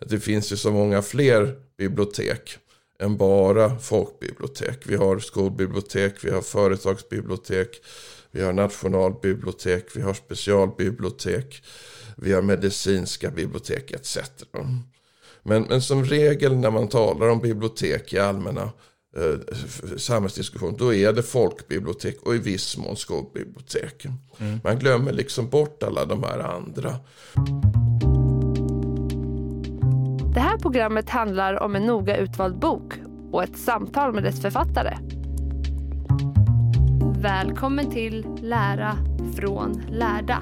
det finns ju så många fler bibliotek än bara folkbibliotek. Vi har skolbibliotek, vi har företagsbibliotek, vi har nationalbibliotek, vi har specialbibliotek, vi har medicinska bibliotek etc. Men som regel när man talar om bibliotek i allmänna samhällsdiskussion, då är det folkbibliotek och i viss mån skolbibliotek. Man glömmer liksom bort alla de här andra. Det här programmet handlar om en noga utvald bok och ett samtal med dess författare. Välkommen till Lära från lärda.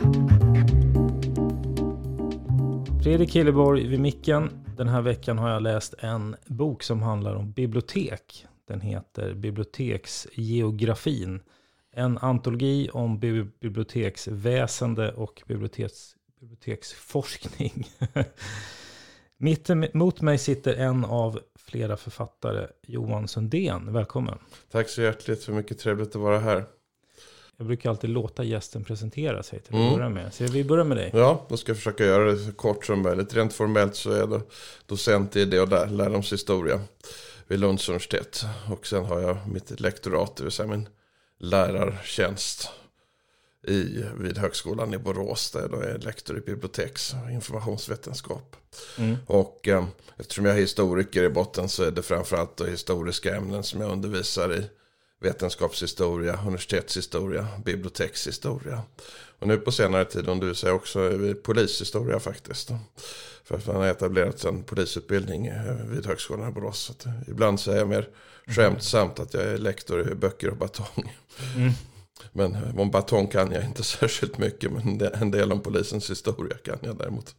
Fredrik Hilleborg vid micken. Den här veckan har jag läst en bok som handlar om bibliotek. Den heter Biblioteksgeografin. En antologi om biblioteksväsende och biblioteksforskning. Mitt emot mig sitter en av flera författare, Johan Sundén. Välkommen. Tack så hjärtligt, för mycket trevligt att vara här. Jag brukar alltid låta gästen presentera sig till att börja med. Så vi börjar med dig. Ja, då ska jag försöka göra det så kort som möjligt. Rent formellt så är jag docent i det och där, lärdomshistoria vid Lunds universitet. Och sen har jag mitt lektorat, det vill säga min lärartjänst vid högskolan i Borås, där jag är lektor i biblioteks- och informationsvetenskap. Och eftersom jag är historiker i botten så är det framförallt historiska ämnen som jag undervisar i. Vetenskapshistoria, universitetshistoria, bibliotekshistoria. Och nu på senare tid undervisar jag också i polishistoria faktiskt. För att man har etablerat en polisutbildning vid högskolan i Borås. Så att ibland säger jag mer skämtsamt att jag är lektor i böcker och batong. Men om batong kan jag inte särskilt mycket, men en del om polisens historia kan jag däremot.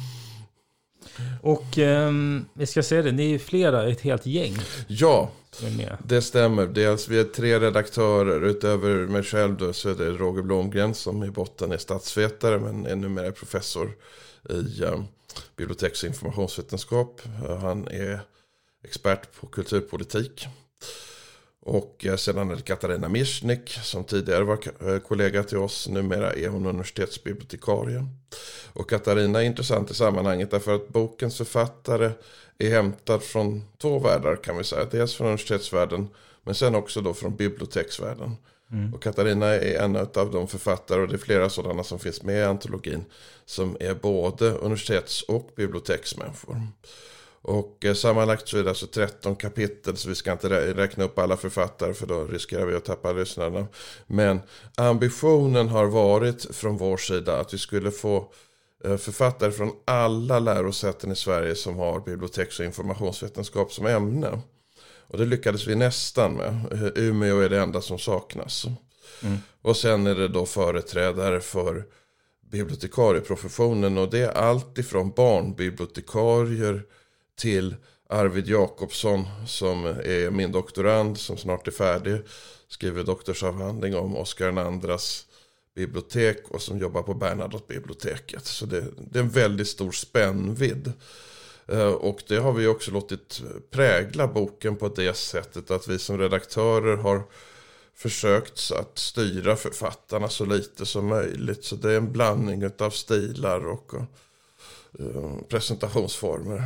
Och vi ska se det, ni är ju flera, ett helt gäng. Ja, det stämmer. Dels vi är 3 redaktörer. Utöver mig själv då, så är det Roger Blomgren som i botten är statsvetare men är numera professor i biblioteks- och informationsvetenskap. Han är expert på kulturpolitik. Och sedan är det Katarina Mischnik som tidigare var kollega till oss. Numera är hon universitetsbibliotekarie. Och Katarina är intressant i sammanhanget därför att bokens författare är hämtad från 2 världar kan vi säga. Dels från universitetsvärlden men sen också då från biblioteksvärlden. Och Katarina är en av de författare, och det är flera sådana som finns med i antologin, som är både universitets- och biblioteksmänniskor. Och sammanlagt så är det alltså 13 kapitel, så vi ska inte räkna upp alla författare för då riskerar vi att tappa lyssnarna. Men ambitionen har varit från vår sida att vi skulle få författare från alla lärosäten i Sverige som har biblioteks- och informationsvetenskap som ämne. Och det lyckades vi nästan med. Umeå är det enda som saknas. Och sen är det då företrädare för bibliotekarieprofessionen, och det är allt ifrån barnbibliotekarier till Arvid Jakobsson som är min doktorand som snart är färdig, skriver doktorsavhandling om Oscar IIs bibliotek och som jobbar på Bernadotte-biblioteket. Så det är en väldigt stor spännvidd. Och det har vi också låtit prägla boken på det sättet att vi som redaktörer har försökt att styra författarna så lite som möjligt. Så det är en blandning av stilar och presentationsformer.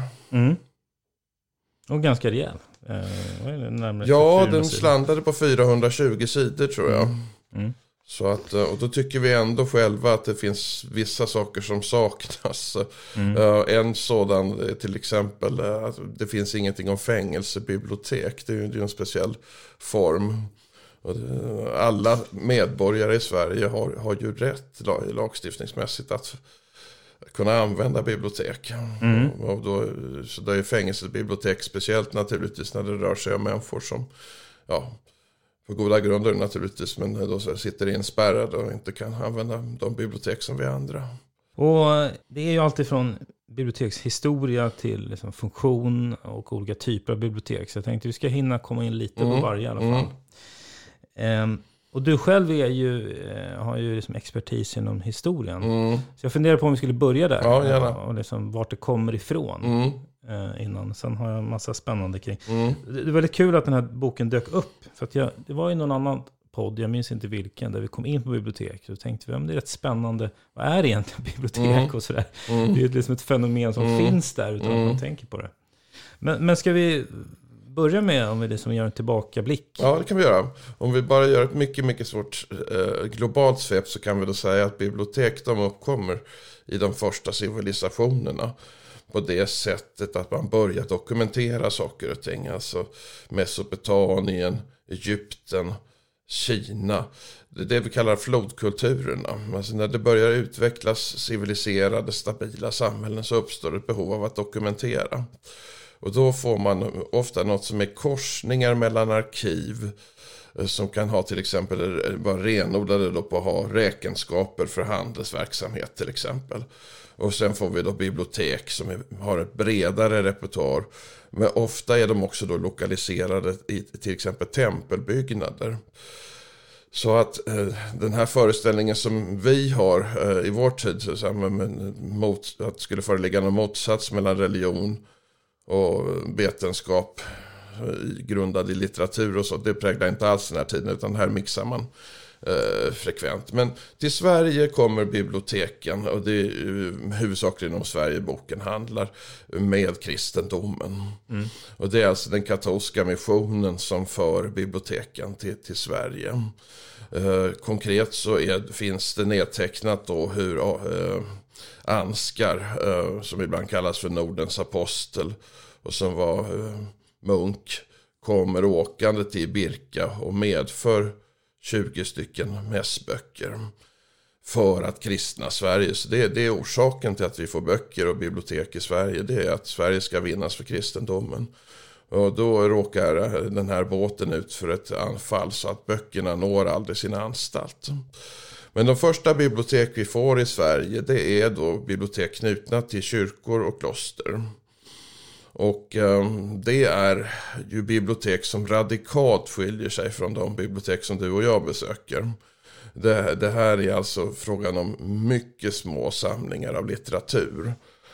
Och ganska rejäl. Ja, den slandade på 420 sidor tror jag. Så att, och då tycker vi ändå själva att det finns vissa saker som saknas. En sådan är till exempel att det finns ingenting om fängelsebibliotek. Det är ju en speciell form. Alla medborgare i Sverige har ju rätt lagstiftningsmässigt att kunna använda bibliotek. Och då, så det är fängelsebibliotek speciellt naturligtvis när det rör sig om människor som på goda grunder naturligtvis, men då sitter inspärrade och inte kan använda de bibliotek som vi andra. Och det är ju alltid från bibliotekshistoria till liksom funktion och olika typer av bibliotek. Så jag tänkte att vi ska hinna komma in lite på varje i alla fall. Och du själv har ju liksom expertis inom historien. Så jag funderar på om vi skulle börja där. Ja, gärna. Och liksom vart det kommer ifrån innan. Sen har jag en massa spännande kring. Det är väldigt kul att den här boken dök upp. För att det var ju någon annan podd, jag minns inte vilken, där vi kom in på bibliotek. Så tänkte vi, det är rätt spännande. Vad är egentligen bibliotek och sådär? Det är liksom ett fenomen som finns där utan att man tänker på det. Men ska vi börja med om vi liksom gör en tillbakablick? Ja, det kan vi göra. Om vi bara gör ett mycket, mycket svårt globalt svep, så kan vi då säga att bibliotek, de uppkommer i de första civilisationerna på det sättet att man börjar dokumentera saker och ting. Alltså Mesopotamien, Egypten, Kina. Det är det vi kallar flodkulturerna. Alltså när det börjar utvecklas civiliserade, stabila samhällen, så uppstår ett behov av att dokumentera. Och då får man ofta något som är korsningar mellan arkiv, som kan ha till exempel, vara renodlade då på att ha räkenskaper för handelsverksamhet till exempel. Och sen får vi då bibliotek som har ett bredare repertoar. Men ofta är de också då lokaliserade i till exempel tempelbyggnader. Så att den här föreställningen som vi har i vår tid, så att det skulle föreligga någon motsats mellan religion och vetenskap grundad i litteratur och så, det präglar inte alls den här tiden, utan här mixar man frekvent. Men till Sverige kommer biblioteken, och det är huvudsakligen om Sverigeboken handlar, med kristendomen. Och det är alltså den katolska missionen som för biblioteken till Sverige. Konkret så finns det nedtecknat då hur Ansgar, som ibland kallas för Nordens apostel och som var munk, kommer åkande till Birka och medför 20 stycken mässböcker för att kristna Sverige. Så det är orsaken till att vi får böcker och bibliotek i Sverige. Det är att Sverige ska vinnas för kristendomen. Och då råkar den här båten ut för ett anfall, så att böckerna når aldrig sin anstalt. Men de första bibliotek vi får i Sverige, det är då bibliotek knutna till kyrkor och kloster. Och det är ju bibliotek som radikalt skiljer sig från de bibliotek som du och jag besöker. Det här är alltså frågan om mycket små samlingar av litteratur.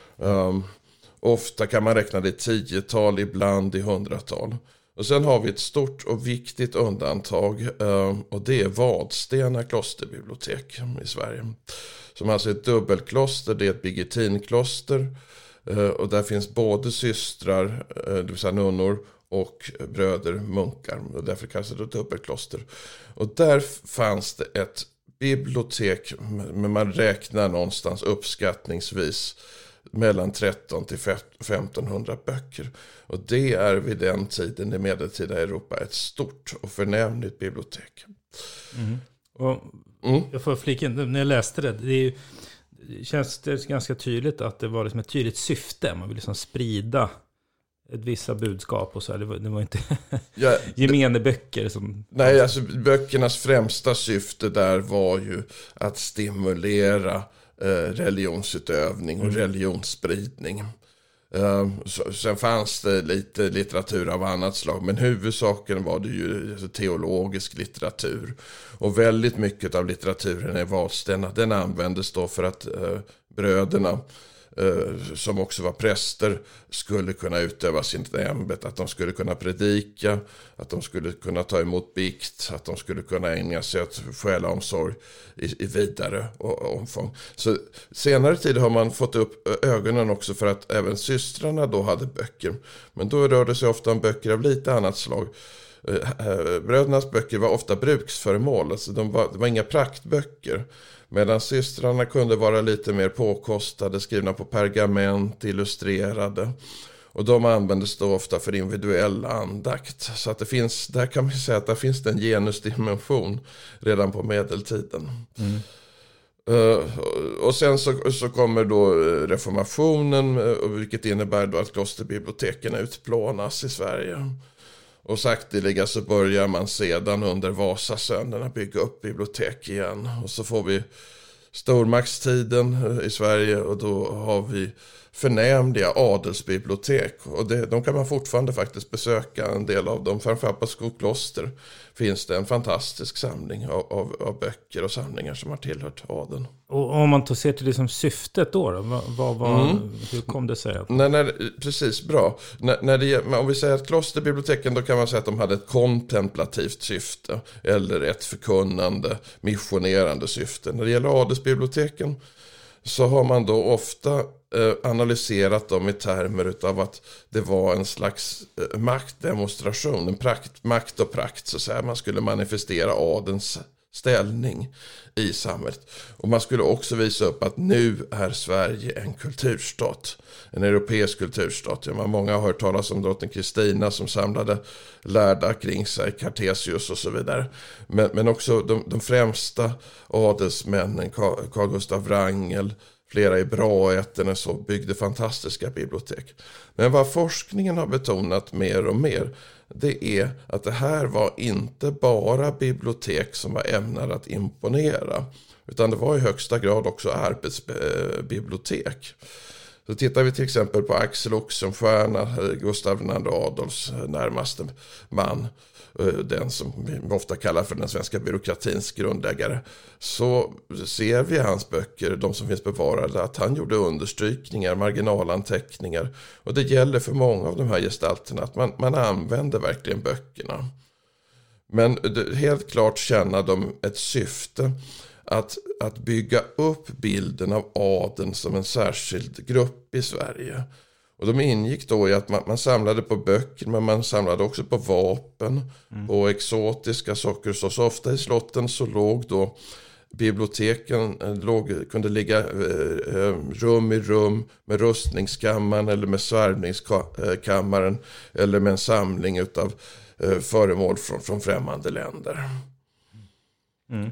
Ofta kan man räkna det i 10-tal, ibland i 100-tal. Och sen har vi ett stort och viktigt undantag, och det är Vadstena klosterbibliotek i Sverige. Som alltså är ett dubbelkloster, det är ett birgitinkloster. Och där finns både systrar, det vill säga nunnor, och bröder, munkar. Och därför kallas det dubbelkloster. Och där fanns det ett bibliotek, men man räknar någonstans uppskattningsvis mellan 13 till 1500 böcker. Och det är vid den tiden i medeltida Europa ett stort och förnämligt bibliotek. Och jag får flika in, när jag läste det känns det ganska tydligt att det var liksom ett tydligt syfte. Man vill liksom sprida ett vissa budskap och så här. Det var inte gemene böcker som... Nej, alltså böckernas främsta syfte där var ju att stimulera religionsutövning och religionsspridning. Sen fanns det lite litteratur av annat slag, men huvudsaken var det ju teologisk litteratur. Och väldigt mycket av litteraturen i Vadstena, den användes då för att bröderna, som också var präster, skulle kunna utöva sitt ämbete, att de skulle kunna predika, att de skulle kunna ta emot bikt, att de skulle kunna ägna sig åt själaomsorg i vidare omfång. Så senare tid har man fått upp ögonen också för att även systrarna då hade böcker, men då rörde det sig ofta om böcker av lite annat slag. Brödernas böcker var ofta bruksföremål, alltså det var inga praktböcker. Medan systrarna kunde vara lite mer påkostade, skrivna på pergament, illustrerade. Och de användes då ofta för individuell andakt. Så att där kan vi säga att det finns en genusdimension redan på medeltiden. Och sen så kommer då reformationen, vilket innebär då att klosterbiblioteken utplånas i Sverige. Och sakteliga så börjar man sedan under Vasasönerna bygga upp bibliotek igen. Och så får vi stormaktstiden i Sverige, och då har vi förnämliga adelsbibliotek. Och de kan man fortfarande faktiskt besöka, en del av dem. Framförallt på Skokloster finns det en fantastisk samling av böcker och samlingar som har tillhört adeln. Och om man ser till det som syftet då? Hur kom det sig? Precis, bra. Om vi säger att klosterbiblioteken, då kan man säga att de hade ett kontemplativt syfte eller ett förkunnande, missionerande syfte. När det gäller adelsbiblioteken så har man då ofta analyserat dem i termer av att det var en slags maktdemonstration, en makt och prakt, så att säga. Man skulle manifestera adelns ställning i samhället. Och man skulle också visa upp att nu är Sverige en kulturstat, en europeisk kulturstat. Många har hört talas om drottning Kristina som samlade lärda kring sig, Cartesius och så vidare. Men också de främsta adelsmännen, Carl Gustav Wrangel, flera i Braätten så byggde fantastiska bibliotek. Men vad forskningen har betonat mer och mer, det är att det här var inte bara bibliotek som var ämnade att imponera, utan det var i högsta grad också arbetsbibliotek. Så tittar vi till exempel på Axel Oxenstierna, Gustav II Adolfs närmaste man, den som vi ofta kallar för den svenska byråkratins grundläggare, så ser vi i hans böcker, de som finns bevarade, att han gjorde understrykningar, marginalanteckningar, och det gäller för många av de här gestalterna att man använder verkligen böckerna. Men helt klart känner de ett syfte att bygga upp bilden av adeln som en särskild grupp i Sverige. Och de ingick då i att man samlade på böcker, men man samlade också på vapen och exotiska saker. Så ofta i slotten så låg då biblioteken, kunde ligga rum i rum med rustningskammaren eller med svärmningskammaren eller med en samling utav föremål från främmande länder. Mm.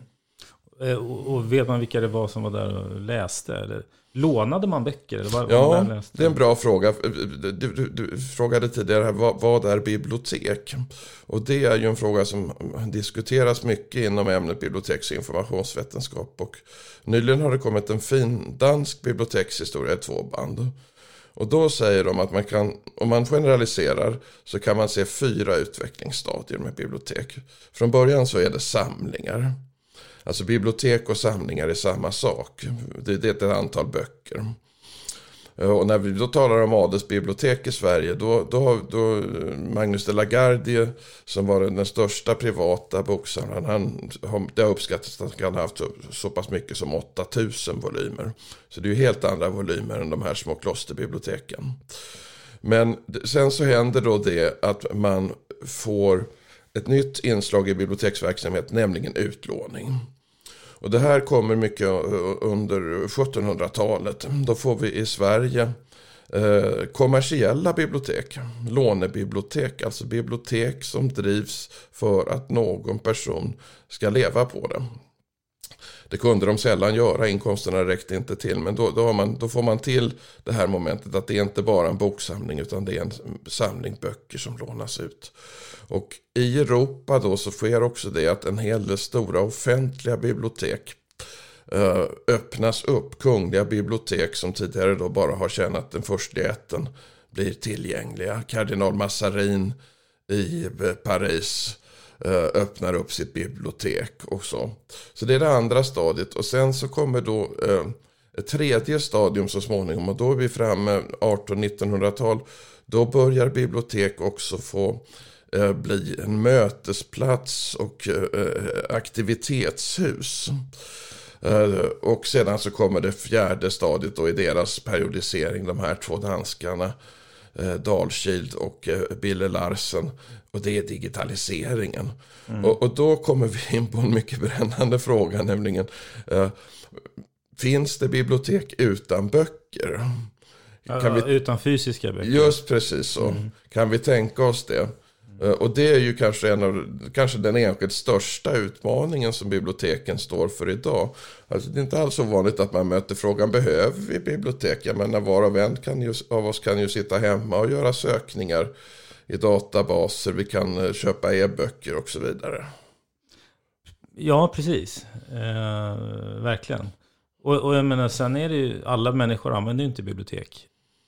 Och vet man vilka det var som var där och läste? Eller lånade man böcker? Eller ja, det är en bra fråga. Du frågade tidigare här, vad är bibliotek? Och det är ju en fråga som diskuteras mycket inom ämnet biblioteks- och informationsvetenskap. Och nyligen har det kommit en fin dansk bibliotekshistoria i 2 band. Och då säger de att man kan, om man generaliserar, så kan man se 4 utvecklingsstadier med bibliotek. Från början så är det samlingar. Alltså bibliotek och samlingar är samma sak. Det är ett antal böcker. Och när vi då talar om adelsbibliotek i Sverige, då Magnus de la Gardie, som var den största privata boksamlaren, det har uppskattats att han har haft så pass mycket som 8000 volymer. Så det är ju helt andra volymer än de här små klosterbiblioteken. Men sen så händer då det att man får ett nytt inslag i biblioteksverksamhet, nämligen utlåning. Och det här kommer mycket under 1700-talet. Då får vi i Sverige kommersiella bibliotek, lånebibliotek, alltså bibliotek som drivs för att någon person ska leva på det. Det kunde de sällan göra, inkomsterna räckte inte till, men då får man till det här momentet att det är inte bara en boksamling utan det är en samling böcker som lånas ut. Och i Europa då så sker också det att en hel del stora offentliga bibliotek öppnas upp. Kungliga bibliotek som tidigare då bara har tjänat den furstligheten blir tillgängliga. Kardinal Mazarin i Paris öppnar upp sitt bibliotek och så. Så det är det andra stadiet. Och sen så kommer då ett tredje stadium så småningom, och då är vi framme 1800-1900-tal. Då börjar bibliotek också få bli en mötesplats och aktivitetshus. Och sedan så kommer det fjärde stadiet då i deras periodisering, de här 2 danskarna, Dahlkild och Bille Larsen, och det är digitaliseringen. Och då kommer vi in på en mycket brännande fråga, nämligen finns det bibliotek utan böcker? Utan fysiska böcker? Just precis så. Kan vi tänka oss det? Och det är ju kanske den enskilt största utmaningen som biblioteken står för idag. Alltså det är inte alls så vanligt att man möter frågan, behöver vi bibliotek? Jag menar, var och en av oss kan ju sitta hemma och göra sökningar i databaser, vi kan köpa e-böcker och så vidare. Ja, precis. Verkligen. Och jag menar, sen är det ju, alla människor använder ju inte bibliotek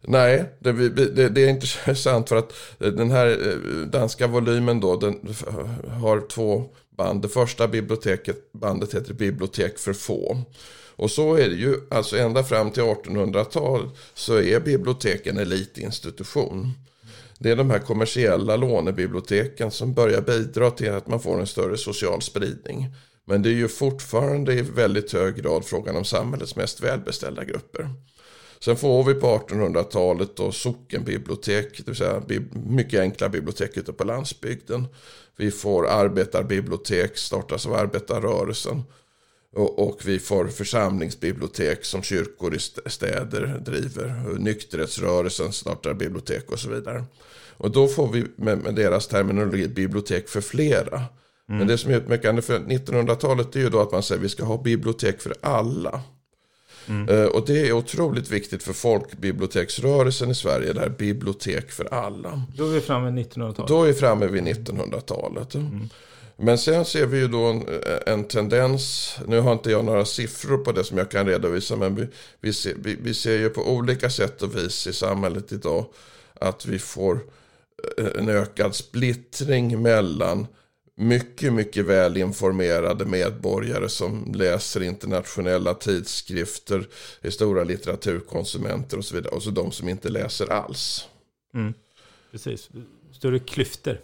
Nej, det är inte sant, för att den här danska volymen då, den har 2 band. Det första bandet heter Bibliotek för få. Och så är det ju, alltså ända fram till 1800-tal så är biblioteken en elitinstitution. Det är de här kommersiella lånebiblioteken som börjar bidra till att man får en större social spridning. Men det är ju fortfarande i väldigt hög grad frågan om samhällets mest välbeställda grupper. Sen får vi på 1800-talet då sockenbibliotek, det vill säga mycket enkla bibliotek ute på landsbygden. Vi får arbetarbibliotek, startas av arbetarrörelsen. Och vi får församlingsbibliotek som kyrkor i städer driver. Nykterhetsrörelsen startar bibliotek och så vidare. Och då får vi med deras terminologi bibliotek för flera. Men det som är utmärkande för 1900-talet är ju då att man säger att vi ska ha bibliotek för alla. Och det är otroligt viktigt för folkbiblioteksrörelsen i Sverige, där bibliotek för alla. Då är vi framme vid 1900-talet. Då är vi framme vid 1900-talet. Men sen ser vi ju då en tendens, nu har inte jag några siffror på det som jag kan redovisa, men vi ser ju på olika sätt och vis i samhället idag att vi får en ökad splittring mellan mycket, mycket väl informerade medborgare som läser internationella tidskrifter, är stora litteraturkonsumenter och så vidare, och så de som inte läser alls. Precis, större klyftor.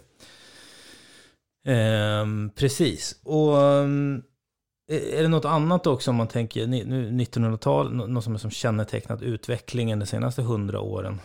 Precis. Och är det något annat också om man tänker nu 1900-tal, något som kännetecknat utvecklingen de senaste 100 åren?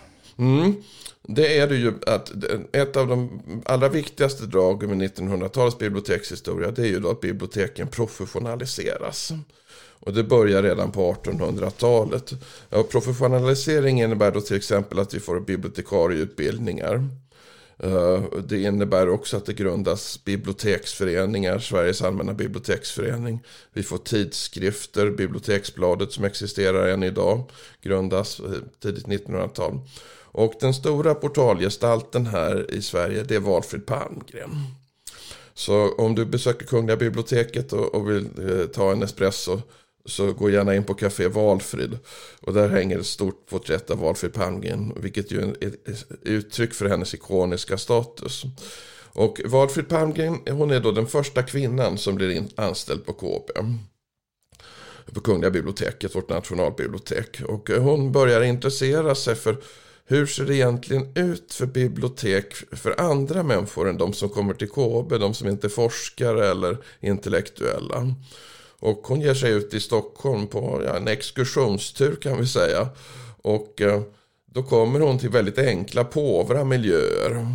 Det är det ju att ett av de allra viktigaste dragen med 1900-talets bibliotekshistoria, det är ju då att biblioteken professionaliseras. Och det börjar redan på 1800-talet. Och professionalisering innebär då till exempel att vi får bibliotekarieutbildningar. Det innebär också att det grundas biblioteksföreningar, Sveriges allmänna biblioteksförening. Vi får tidskrifter, Biblioteksbladet som existerar än idag, grundas tidigt 1900-tal. Och den stora portalgestalten här i Sverige, det är Valfrid Palmgren. Så om du besöker Kungliga biblioteket och vill ta en espresso, så gå gärna in på Café Valfrid. Och där hänger ett stort porträtt av Valfrid Palmgren, vilket ju är ett uttryck för hennes ikoniska status. Och Valfrid Palmgren, hon är då den första kvinnan som blir anställd på KB. På Kungliga biblioteket, vårt nationalbibliotek. Och hon börjar intressera sig för hur ser det egentligen ut för bibliotek för andra människor än de som kommer till KB, de som inte är forskare eller intellektuella. Och hon ger sig ut i Stockholm på en exkursionstur kan vi säga. Och då kommer hon till väldigt enkla, påvra miljöer.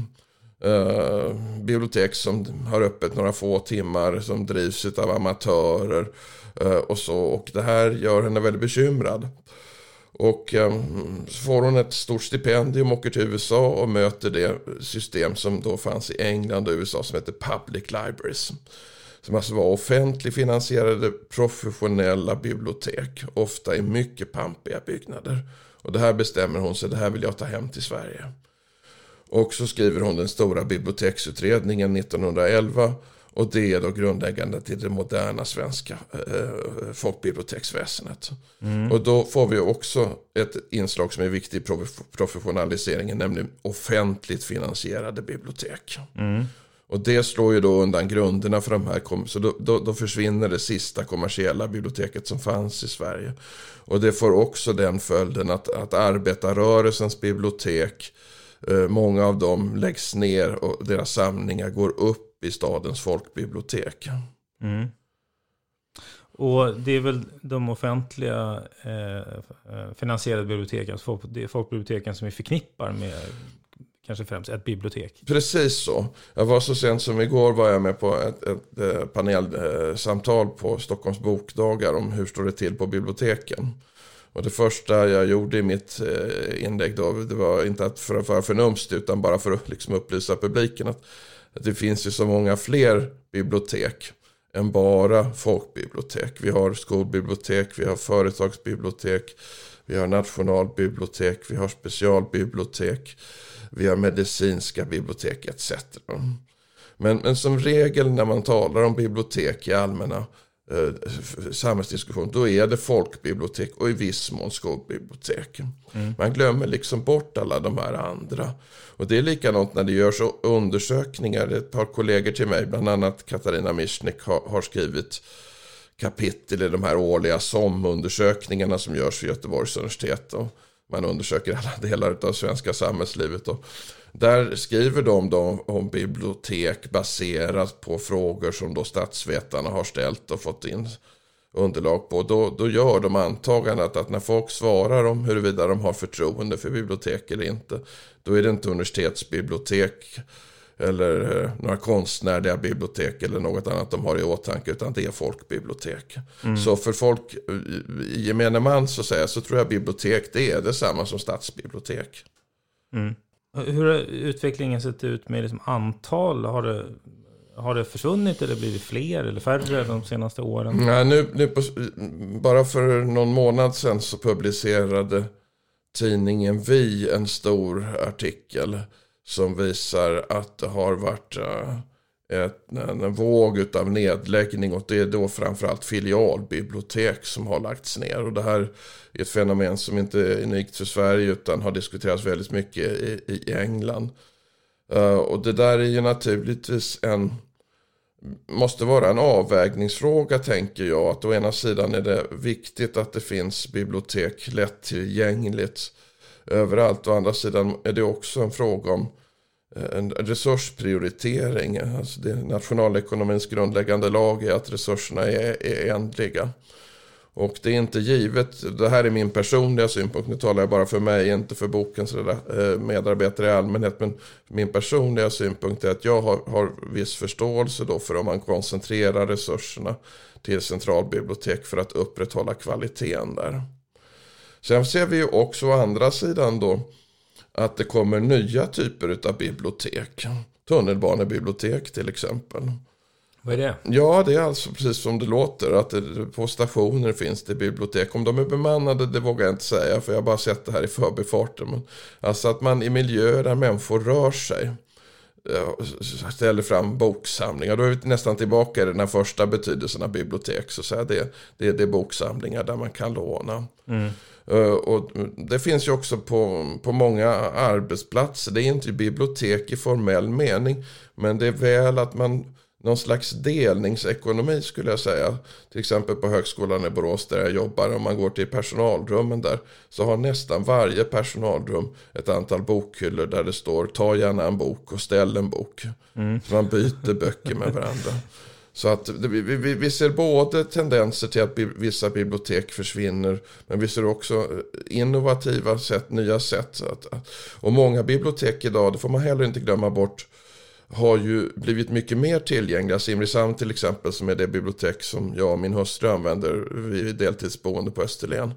Bibliotek som har öppet några få timmar, som drivs av amatörer och så. Och det här gör henne väldigt bekymrad. Och så får hon ett stort stipendium, åker till USA och möter det system som då fanns i England och USA som heter Public Libraries. Som alltså var offentligt finansierade professionella bibliotek, ofta i mycket pampiga byggnader. Och det här bestämmer hon sig, det här vill jag ta hem till Sverige. Och så skriver hon den stora biblioteksutredningen 1911, och det är då grundläggande till det moderna svenska folkbiblioteksväsendet. Och då får vi också ett inslag som är viktigt i professionaliseringen, nämligen offentligt finansierade bibliotek. Och det slår ju då undan grunderna för de här, så då försvinner det sista kommersiella biblioteket som fanns i Sverige. Och det får också den följden att arbetarrörelsens bibliotek, många av dem läggs ner och deras samlingar går upp i stadens folkbibliotek. Och det är väl de offentliga finansierade biblioteken, folkbiblioteken som vi förknippar med kanske främst ett bibliotek. Precis så. Jag var så sent som igår var jag med på ett panelsamtal på Stockholms bokdagar om hur står det till på biblioteken. Och det första jag gjorde i mitt inlägg då, det var inte att för att vara förnumst utan bara för att liksom upplysa publiken att det finns ju så många fler bibliotek än bara folkbibliotek. Vi har skolbibliotek, vi har företagsbibliotek, vi har nationalbibliotek, vi har specialbibliotek, vi har medicinska bibliotek etc. Men som regel när man talar om bibliotek i allmänna samhällsdiskussion, då är det folkbibliotek och i viss mån skolbibliotek. Man glömmer liksom bort alla de här andra. Och det är likadant när det görs undersökningar. Ett par kollegor till mig, bland annat Katarina Mischnik, har skrivit kapitel i de här årliga SOM-undersökningarna som görs vid Göteborgs universitet. Och man undersöker alla delar av svenska samhällslivet. Och där skriver de om bibliotek baserat på frågor som då statsvetarna har ställt och fått in underlag på. Då gör de antagandet att när folk svarar om huruvida de har förtroende för bibliotek eller inte, då är det inte universitetsbibliotek eller några konstnärliga bibliotek eller något annat de har i åtanke, utan det är folkbibliotek. Så för folk i gemene man så tror jag bibliotek, det är detsamma som stadsbibliotek. Hur har utvecklingen sett ut med liksom antal? Har det försvunnit eller blivit fler eller färre de senaste åren? Nej, bara för någon månad sedan så publicerade tidningen Vi en stor artikel som visar att det har varit en våg av nedläggning, och det är då framförallt filialbibliotek som har lagts ner. Och det här är ett fenomen som inte är unikt för Sverige utan har diskuterats väldigt mycket i England. Och det där är ju naturligtvis måste vara en avvägningsfråga, tänker jag. Att å ena sidan är det viktigt att det finns bibliotek lättillgängligt överallt. Å andra sidan är det också en fråga om en resursprioritering. Alltså nationalekonomins grundläggande lag är att resurserna är ändliga. Och det är inte givet, det här är min personliga synpunkt, nu talar jag bara för mig, inte för bokens medarbetare i allmänhet, men min personliga synpunkt är att jag har viss förståelse då för om man koncentrerar resurserna till centralbibliotek för att upprätthålla kvaliteten där. Sen ser vi ju också å andra sidan då att det kommer nya typer av bibliotek. Tunnelbanebibliotek till exempel. Vad är det? Ja, det är alltså precis som det låter. Att på stationer finns det bibliotek. Om de är bemannade, det vågar jag inte säga. För jag har bara sett det här i förbifarten. Men alltså att man i miljöer där människor rör sig ställer fram boksamlingar. Då är vi nästan tillbaka i den här första betydelsen av bibliotek. Så det är boksamlingar där man kan låna. Och det finns ju också på många arbetsplatser. Det är inte bibliotek i formell mening, men det är väl att man någon slags delningsekonomi skulle jag säga. Till exempel på högskolan i Borås där jag jobbar, om man går till personalrummen där, så har nästan varje personalrum ett antal bokhyllor där det står ta gärna en bok och ställ en bok. Så man byter böcker med varandra. Så att vi ser både tendenser till att vissa bibliotek försvinner, men vi ser också innovativa sätt, nya sätt. Och många bibliotek idag, det får man heller inte glömma bort, har ju blivit mycket mer tillgängliga. Simrishamn till exempel, som är det bibliotek som jag och min hustru använder vid deltidsboende på Österlen.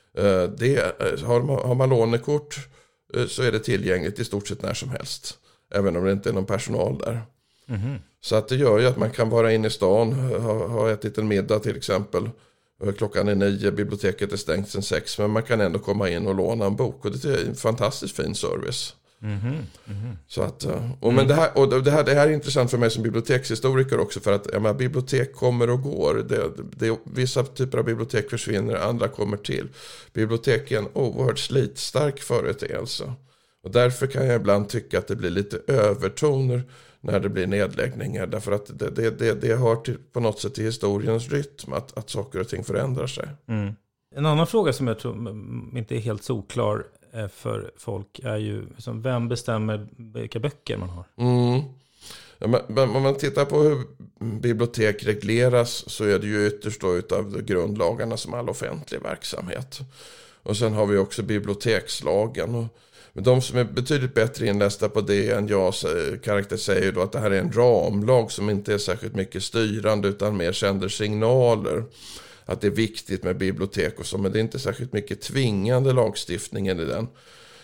Har man lånekort så är det tillgängligt i stort sett när som helst. Även om det inte är någon personal där. Så att det gör ju att man kan vara inne i stan, ha ätit en middag till exempel. Klockan är 9, biblioteket är stängt sen 6, men man kan ändå komma in och låna en bok. Och det är en fantastiskt fin service. Så att, men det här är intressant för mig som bibliotekshistoriker också, för att bibliotek kommer och går. Vissa typer av bibliotek försvinner, andra kommer till. Bibliotek är en oerhört slitstark företeelse. Och därför kan jag ibland tycka att det blir lite övertoner när det blir nedläggningar. Därför att det hör på något sätt till historiens rytm att saker och ting förändrar sig. En annan fråga som jag tror inte är helt så oklar för folk är ju vem bestämmer vilka böcker man har? Om man tittar på hur bibliotek regleras så är det ju ytterst då utav grundlagarna som all offentlig verksamhet. Och sen har vi också bibliotekslagen. Men de som är betydligt bättre inlästa på det än jag karaktäriserar då att det här är en ramlag som inte är särskilt mycket styrande utan mer sänder signaler. Att det är viktigt med bibliotek och så, men det är inte särskilt mycket tvingande lagstiftningen i den.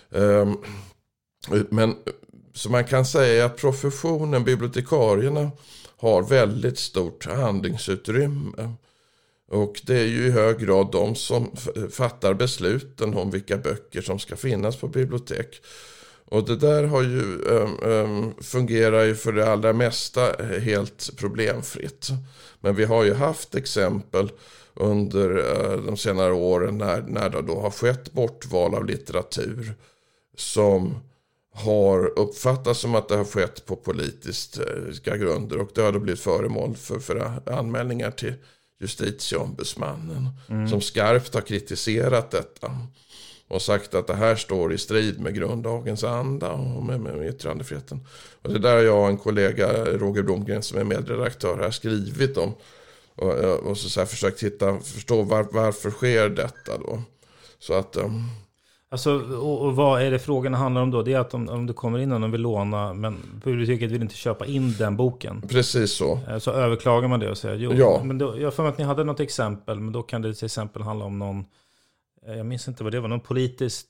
Men så man kan säga att professionen, bibliotekarierna, har väldigt stort handlingsutrymme. Och det är ju i hög grad de som fattar besluten om vilka böcker som ska finnas på bibliotek. Och det där har ju, fungerar ju för det allra mesta helt problemfritt. Men vi har ju haft exempel under de senare åren när det då har skett bortval av litteratur som har uppfattats som att det har skett på politiska grunder, och det har då blivit föremål för anmälningar till justitieombudsmannen som skarpt har kritiserat detta och sagt att det här står i strid med grundlagens anda och med yttrandefriheten. Och det där jag och en kollega, Roger Blomgren, som är medredaktör, har skrivit om och så försökt förstå varför sker detta då. Så att alltså, och vad är det frågorna handlar om då? Det är att om det kommer in någon och vill låna, men biblioteket vill inte köpa in den boken. Precis så. Så överklagar man det och säger, ja. Men då, jag får att ni hade något exempel, men då kan det till exempel handla om någon, jag minns inte vad det var, någon politiskt...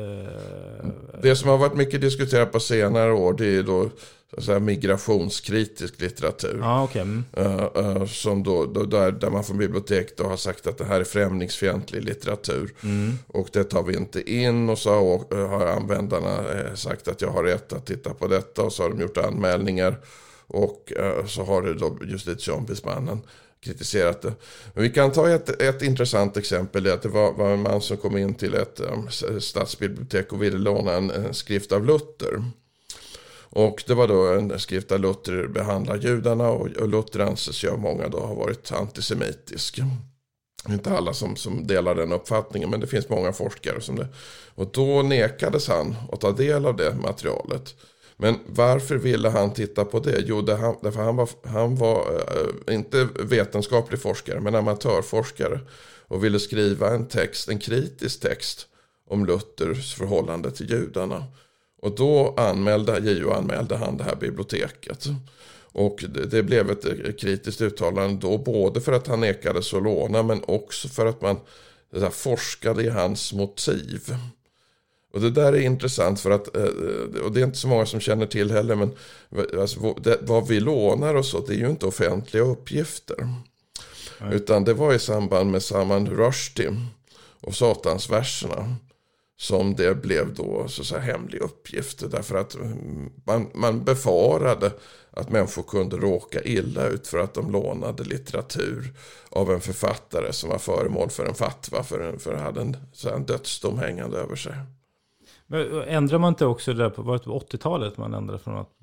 Det som har varit mycket diskuterat på senare år, det är då så att säga migrationskritisk litteratur. Okay. Som då där man från bibliotek då har sagt att det här är främlingsfientlig litteratur. Och det tar vi inte in, och så har användarna sagt att jag har rätt att titta på detta, och så har de gjort anmälningar, och så har det då justitieombudsmannen kritiserat det. Men vi kan ta ett intressant exempel. Att det var en man som kom in till ett stadsbibliotek och ville låna en skrift av Luther. Och det var då en skrift där Luther behandlar judarna, och Luther anses ju av många då ha varit antisemitisk. Inte alla som delar den uppfattningen, men det finns många forskare som det. Och då nekades han att ta del av det materialet. Men varför ville han titta på det? Jo, därför han var inte vetenskaplig forskare, men amatörforskare, och ville skriva en kritisk text om Luthers förhållande till judarna. Och då JO anmälde han det här biblioteket. Och det blev ett kritiskt uttalande då, både för att han nekades att låna, men också för att man forskade i hans motiv. Och det där är intressant, för att, och det är inte så många som känner till heller, men alltså, vad vi lånar och så, det är ju inte offentliga uppgifter. Nej. Utan det var i samband med Salman Rushdie och Satansverserna som det blev då så att säga hemlig uppgift. Därför att man befarade att människor kunde råka illa ut för att de lånade litteratur av en författare som var föremål för en fatwa, för hade en dödsdom hängande över sig. Men ändrar man inte också det där på 80-talet, man ändrade från att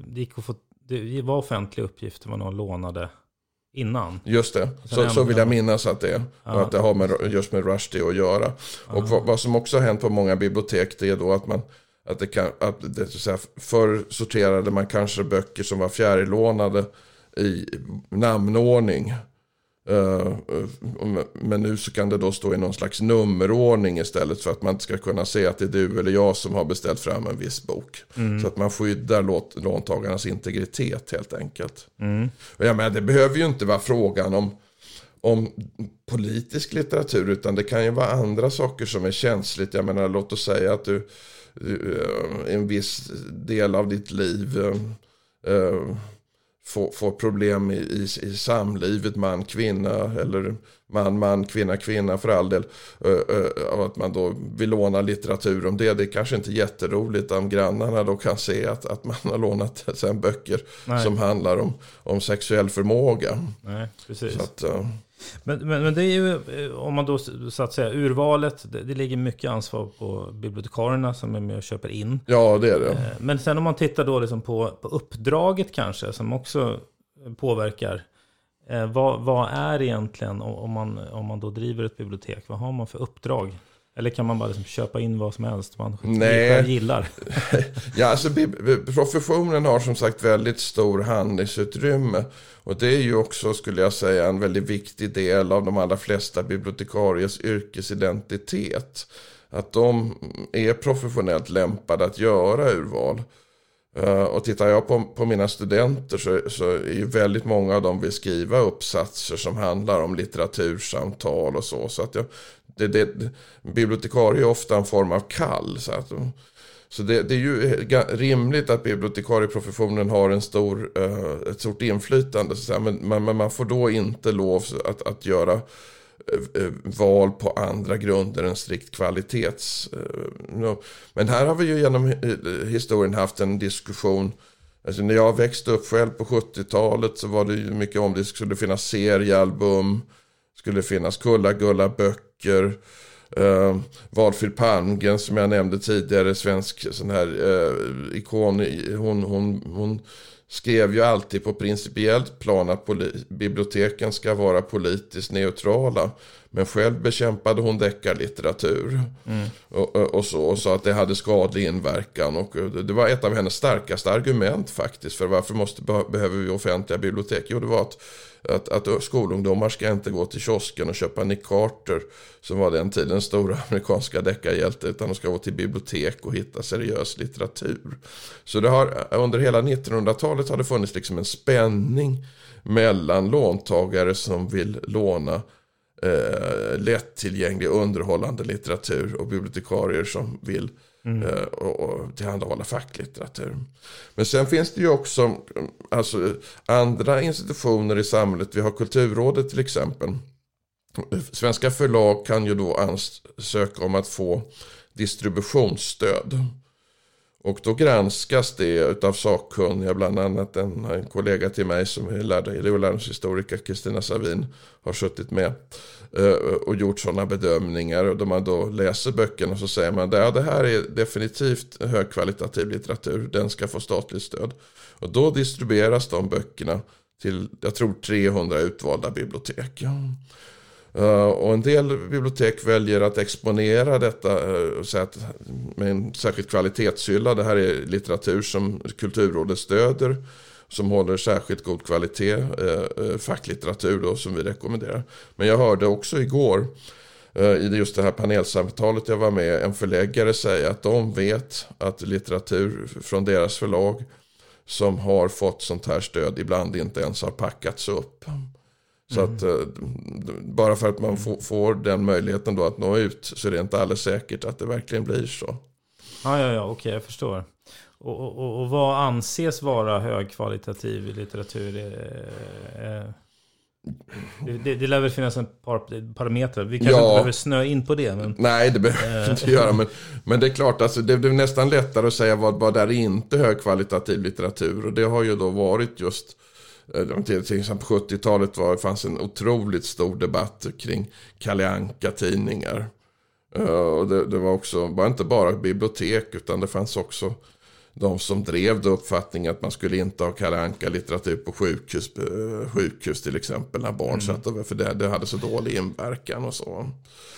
det var offentliga uppgifter man lånade innan? Just det, så vill jag minnas att det är. Och att det har just med Rushdie att göra. Och vad som också har hänt på många bibliotek, det är då förr sorterade man kanske böcker som var fjärrlånade i namnordning. Men nu så kan det då stå i någon slags nummerordning istället, för att man inte ska kunna se att det är du eller jag som har beställt fram en viss bok. Så att man skyddar låntagarnas integritet helt enkelt. Och jag menar, det behöver ju inte vara frågan om politisk litteratur, utan det kan ju vara andra saker som är känsligt. Jag menar, låt oss säga att du en viss del av ditt liv får problem i samlivet, man-kvinna, eller man, kvinna för all del, att man då vill låna litteratur om det. Det är kanske inte jätteroligt om grannarna då kan se att man har lånat sen böcker som handlar om sexuell förmåga. Nej, precis. Så att, men det är ju, om man då så att säga urvalet, det ligger mycket ansvar på bibliotekarierna som är med och köper in. Ja, det är det. Men sen om man tittar då liksom på uppdraget kanske, som också påverkar, vad är egentligen, om man då driver ett bibliotek, vad har man för uppdrag? Eller kan man bara liksom köpa in vad som helst man gillar? Ja, alltså professionen har som sagt väldigt stor handlingsutrymme. Och det är ju också, skulle jag säga, en väldigt viktig del av de allra flesta bibliotekariers yrkesidentitet. Att de är professionellt lämpade att göra urval. Och tittar jag på mina studenter så är ju väldigt många av dem vill skriva uppsatser som handlar om litteratursamtal och så. Så att bibliotekarie är ofta en form av kall. Så det är ju rimligt att bibliotekarieprofessionen har ett stort inflytande. Men man får då inte lov att göra val på andra grunder än strikt kvalitets. Men här har vi ju genom historien haft en diskussion. Alltså när jag växte upp själv på 70-talet så var det ju mycket om det skulle finnas seriealbum, skulle finnas Kulla-Gulla böcker, Valfrid Palmgren som jag nämnde tidigare, svensk sån här ikon, hon skrev ju alltid på principiellt plan att biblioteken ska vara politiskt neutrala. Men själv bekämpade hon deckarlitteratur och sa att det hade skadlig inverkan. Och det var ett av hennes starkaste argument faktiskt för varför behöver vi offentliga bibliotek. Jo, det var att skolungdomar ska inte gå till kiosken och köpa Nick Carter som var den tidens stora amerikanska deckarhjälte, utan de ska gå till bibliotek och hitta seriös litteratur. Så det har under hela 1900-talet har det funnits liksom en spänning mellan låntagare som vill låna lättillgänglig underhållande litteratur och bibliotekarier som vill och tillhandahålla facklitteratur. Men sen finns det ju också alltså, andra institutioner i samhället. Vi har Kulturrådet till exempel. Svenska förlag kan ju då ansöka om att få distributionsstöd. Och då granskas det av sakkunniga, bland annat en kollega till mig som är lärdomshistoriker, Kristina Savin, har suttit med och gjort sådana bedömningar. Och då man då läser böckerna så säger man att det här är definitivt högkvalitativ litteratur, den ska få statligt stöd. Och då distribueras de böckerna till, jag tror 300 utvalda bibliotek. Och en del bibliotek väljer att exponera detta så att, med en särskild kvalitetshylla. Det här är litteratur som Kulturrådet stöder, som håller särskilt god kvalitet, facklitteratur då, som vi rekommenderar. Men jag hörde också igår i just det här panelsamtalet jag var med, en förläggare säga att de vet att litteratur från deras förlag som har fått sånt här stöd ibland inte ens har packats upp. Så att bara för att man får den möjligheten då att nå ut, så är det inte alldeles säkert att det verkligen blir så. Ja, okej, jag förstår. Och vad anses vara högkvalitativ litteratur? Det lär väl finnas en par parametrar. Vi kanske inte behöver snöa in på det. Men... Nej, det behöver inte göra. Men det är klart, alltså, det är nästan lättare att säga vad där är inte högkvalitativ litteratur. Och det har ju då varit just... Till exempel på 70-talet fanns en otroligt stor debatt kring Kalle Anka-tidningar. Och det var inte bara bibliotek, utan det fanns också de som drev uppfattningen att man skulle inte ha Kalle Anka-litteratur på sjukhus till exempel, när barn satt över, för det hade så dålig inverkan och så.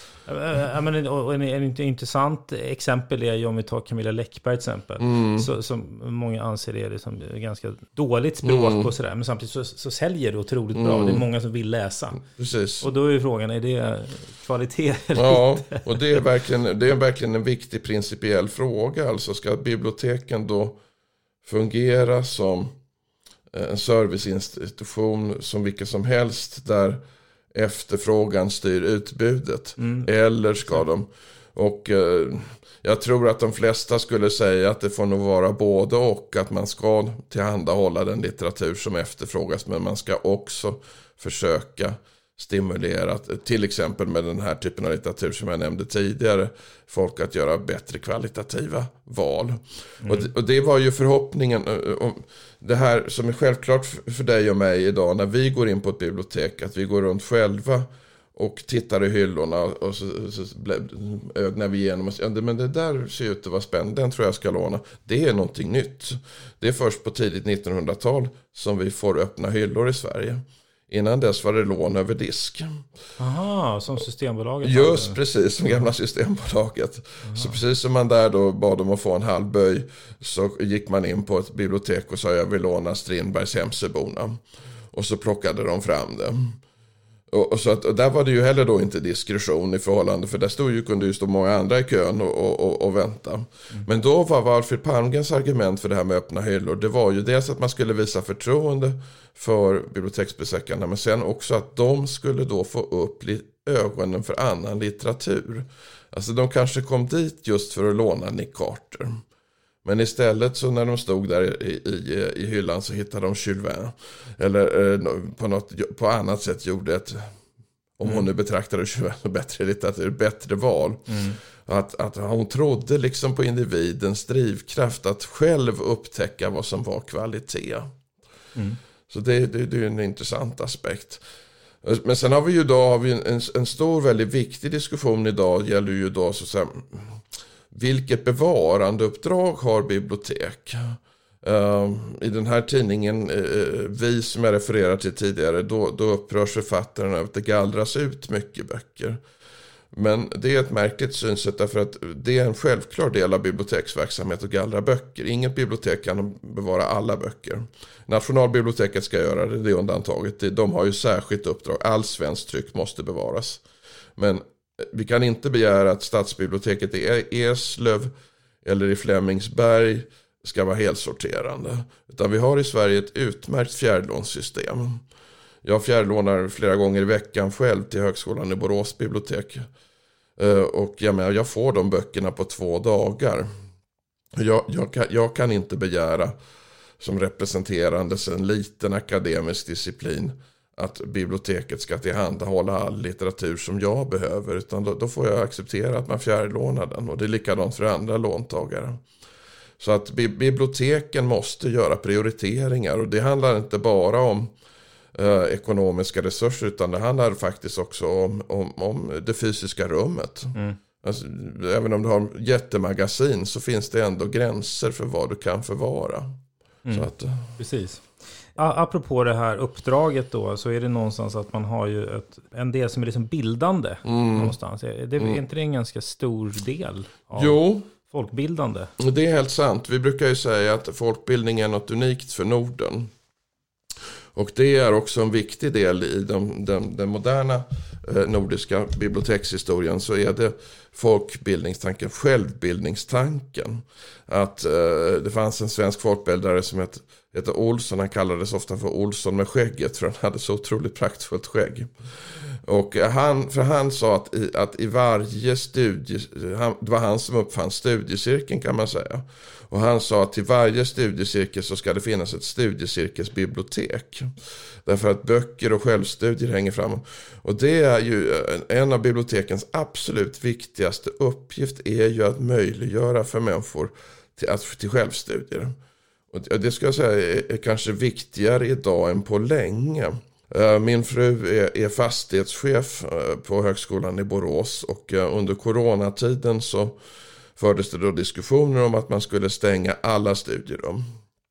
En intressant exempel är ju om vi tar Camilla Läckberg till exempel, som många anser är liksom ganska dåligt språk och sådär, men samtidigt så säljer det otroligt bra. Det är många som vill läsa. Precis. Och då är frågan, är det kvalitet eller inte? Och det är verkligen en viktig principiell fråga. Alltså, ska biblioteken då fungera som en serviceinstitution som vilken som helst, där efterfrågan styr utbudet, eller ska de, och jag tror att de flesta skulle säga att det får nog vara både och, att man ska tillhandahålla den litteratur som efterfrågas, men man ska också försöka stimulera, till exempel med den här typen av litteratur som jag nämnde tidigare, folk att göra bättre kvalitativa val. Och det var ju förhoppningen. Det här som är självklart för dig och mig idag, när vi går in på ett bibliotek, att vi går runt själva och tittar i hyllorna och så ögnar vi igenom och säger, men det där ser ut att vara spännande, den tror jag ska låna. Det är någonting nytt. Det är först på tidigt 1900-tal som vi får öppna hyllor i Sverige. Innan dess var det lån över disk. Aha, som Systembolaget. Just precis, som gamla Systembolaget. Aha. Så precis som man där då bad om att få en halvböj, så gick man in på ett bibliotek och sa, jag vill låna Strindbergs Hemsöborna. Och så plockade de fram det. Och där var det ju heller då inte diskretion i förhållande, för där kunde ju stå många andra i kön och vänta. Men då var Valfrid Palmgrens argument för det här med öppna hyllor, det var ju dels att man skulle visa förtroende för biblioteksbesökarna, men sen också att de skulle då få upp ögonen för annan litteratur. Alltså de kanske kom dit just för att låna Nick Carter. Men istället så när de stod där i hyllan så hittade de Jules Verne. Eller på annat sätt gjorde ett Om hon nu betraktar det som bättre litteratur, bättre val. Att hon trodde liksom på individens drivkraft att själv upptäcka vad som var kvalitet. Så det är en intressant aspekt. Men sen har vi ju idag en stor, väldigt viktig diskussion idag, gäller ju då så att säga, vilket bevarandeuppdrag har bibliotek? I den här tidningen, vi som jag refererar till tidigare, då upprörs författaren över att det gallras ut mycket böcker. Men det är ett märkligt synsätt, därför att det är en självklar del av biblioteksverksamhet att gallra böcker. Inget bibliotek kan bevara alla böcker. Nationalbiblioteket ska göra det, det är undantaget. De har ju särskilt uppdrag, all svensk tryck måste bevaras. Men vi kan inte begära att stadsbiblioteket i Eslöv eller i Flemingsberg ska vara helt sorterande. Utan vi har i Sverige ett utmärkt fjärrlånssystem. Jag fjärrlånar flera gånger i veckan själv till Högskolan i Borås bibliotek. Och jag får de böckerna på 2 dagar. Jag kan inte begära, som representerandes en liten akademisk disciplin, att biblioteket ska tillhandahålla all litteratur som jag behöver. Utan då får jag acceptera att man fjärrlånar den. Och det är likadant för andra låntagare. Så att biblioteken måste göra prioriteringar. Och det handlar inte bara om ekonomiska resurser, utan det handlar faktiskt också om det fysiska rummet. Alltså, även om du har jättemagasin så finns det ändå gränser för vad du kan förvara. Så att, precis. Apropå det här uppdraget då, så är det någonstans att man har ju en del som är liksom bildande någonstans. Det är inte det en ganska stor del av folkbildande? Det är helt sant. Vi brukar ju säga att folkbildning är något unikt för Norden. Och det är också en viktig del i den moderna nordiska bibliotekshistorien, så är det folkbildningstanken, självbildningstanken. Att det fanns en svensk folkbildare som hette Olsson, han kallades ofta för Olsson med skägget för han hade så otroligt praktfullt skägg. Och han sa att i varje det var han som uppfann studiecirkeln, kan man säga. Och han sa att till varje studiecirkel så ska det finnas ett studiecirkelsbibliotek. Därför att böcker och självstudier hänger fram. Och det är ju en av bibliotekens absolut viktigaste uppgift, är ju att möjliggöra för människor till självstudier. Och det ska jag säga är kanske viktigare idag än på länge. Min fru är fastighetschef på Högskolan i Borås, och under coronatiden så fördes det då diskussioner om att man skulle stänga alla studierum.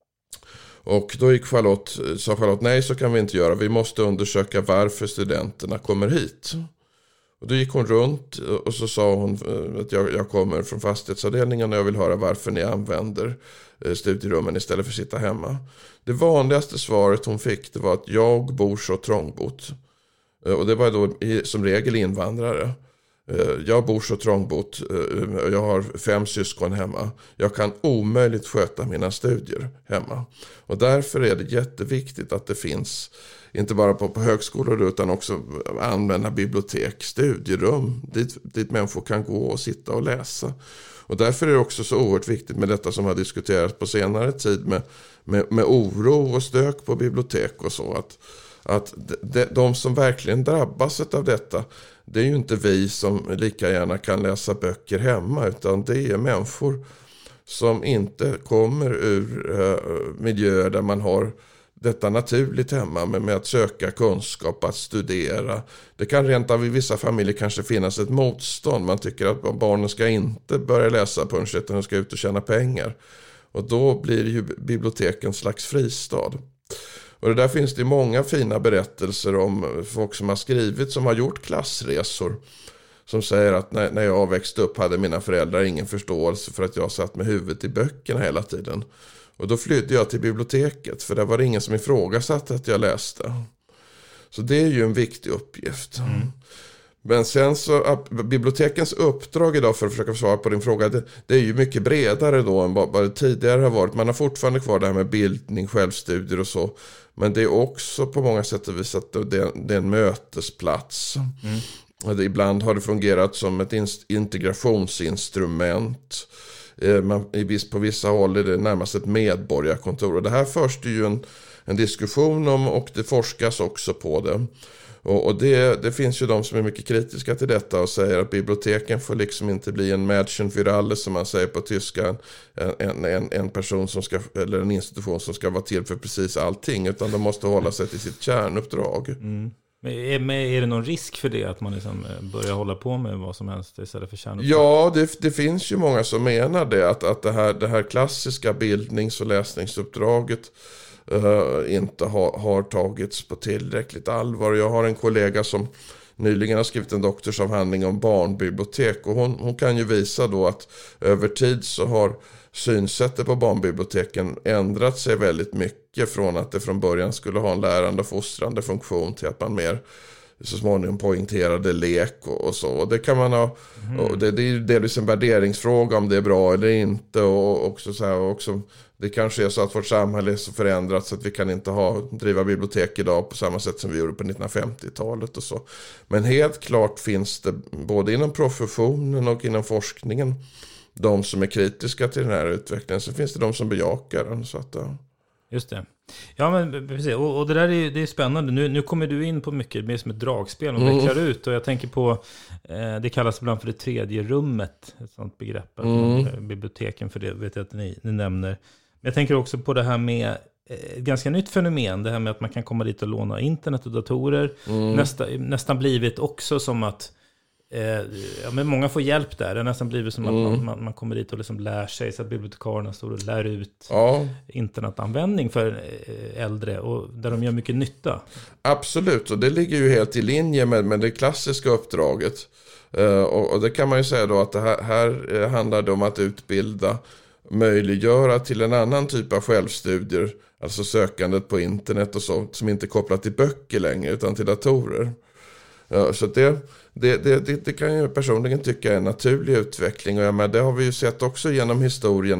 Och då sa Charlotte, nej, så kan vi inte göra. Vi måste undersöka varför studenterna kommer hit. Och då gick hon runt och så sa hon att jag kommer från fastighetsavdelningen och jag vill höra varför ni använder studierummen istället för att sitta hemma. Det vanligaste svaret hon fick, det var att jag bor så trångbott. Och det var då som regel invandrare. Jag bor så trångbott, jag har 5 syskon hemma. Jag kan omöjligt sköta mina studier hemma. Och därför är det jätteviktigt att det finns, inte bara på högskolor utan också allmänna bibliotek, studierum dit människor kan gå och sitta och läsa. Och därför är det också så oerhört viktigt med detta som har diskuterats på senare tid med oro och stök på bibliotek och så, att de som verkligen drabbas av detta, det är ju inte vi som lika gärna kan läsa böcker hemma, utan det är människor som inte kommer ur miljöer där man har detta naturligt hemma med att söka kunskap, att studera. Det kan rent av i vissa familjer kanske finnas ett motstånd. Man tycker att barnen ska inte börja läsa på universitetet, de ska ut och tjäna pengar. Och då blir ju biblioteken en slags fristad. Och det där finns det många fina berättelser om folk som har skrivit, som har gjort klassresor. Som säger att när jag växte upp hade mina föräldrar ingen förståelse för att jag satt med huvudet i böckerna hela tiden. Och då flydde jag till biblioteket, för där var det ingen som ifrågasatte att jag läste. Så det är ju en viktig uppgift. Men sen så, bibliotekens uppdrag idag, för att försöka svara på din fråga, det är ju mycket bredare då än vad det tidigare har varit. Man har fortfarande kvar det här med bildning, självstudier och så. Men det är också på många sätt och vis att det är en mötesplats. Ibland har det fungerat som ett integrationsinstrument. På vissa håll är det närmast ett medborgarkontor. Och det här förs det ju en diskussion om, och det forskas också på det. Och det finns ju de som är mycket kritiska till detta och säger att biblioteken får liksom inte bli en Mädchen für alle, som man säger på tyska, en person som ska, eller en institution som ska vara till för precis allting, utan de måste hålla sig till sitt kärnuppdrag. Men är det någon risk för det, att man liksom börjar hålla på med vad som helst istället för kärnuppdrag? Ja, det finns ju många som menar det, att det här klassiska bildnings- och läsningsuppdraget inte har tagits på tillräckligt allvar. Jag har en kollega som nyligen har skrivit en doktorsavhandling om barnbibliotek, och hon kan ju visa då att över tid så har synsättet på barnbiblioteken ändrat sig väldigt mycket, från att det från början skulle ha en lärande och fostrande funktion till att man mer så småningom poängterade lek och så. Och det kan man ha, och det är ju delvis en värderingsfråga om det är bra eller inte, och också så här, också det kanske är så att vårt samhälle är så förändrat så att vi kan inte driva bibliotek idag på samma sätt som vi gjorde på 1950-talet och så. Men helt klart finns det både inom professionen och inom forskningen de som är kritiska till den här utvecklingen. Så finns det de som bejakar den. Så att, ja. Just det. Ja, men precis. Och det där är spännande. Nu kommer du in på mycket mer som ett dragspel och vecklar ut. Och jag tänker på, det kallas ibland för det tredje rummet. Ett sånt begrepp. Biblioteken, för det vet jag att ni nämner. Men jag tänker också på det här med ett ganska nytt fenomen. Det här med att man kan komma dit och låna internet och datorer. Nästan blivit också som att men många får hjälp där. Det har nästan blivit som att man kommer dit och liksom lär sig, så att bibliotekarierna står och lär ut internetanvändning för äldre, och där de gör mycket nytta. Absolut, och det ligger ju helt i linje med det klassiska uppdraget. Och det kan man ju säga då, att det här handlar det om att utbilda, möjliggöra till en annan typ av självstudier, alltså sökandet på internet och så, som inte är kopplat till böcker längre utan till datorer. Så det kan jag personligen tycka är en naturlig utveckling, och det har vi ju sett också genom historien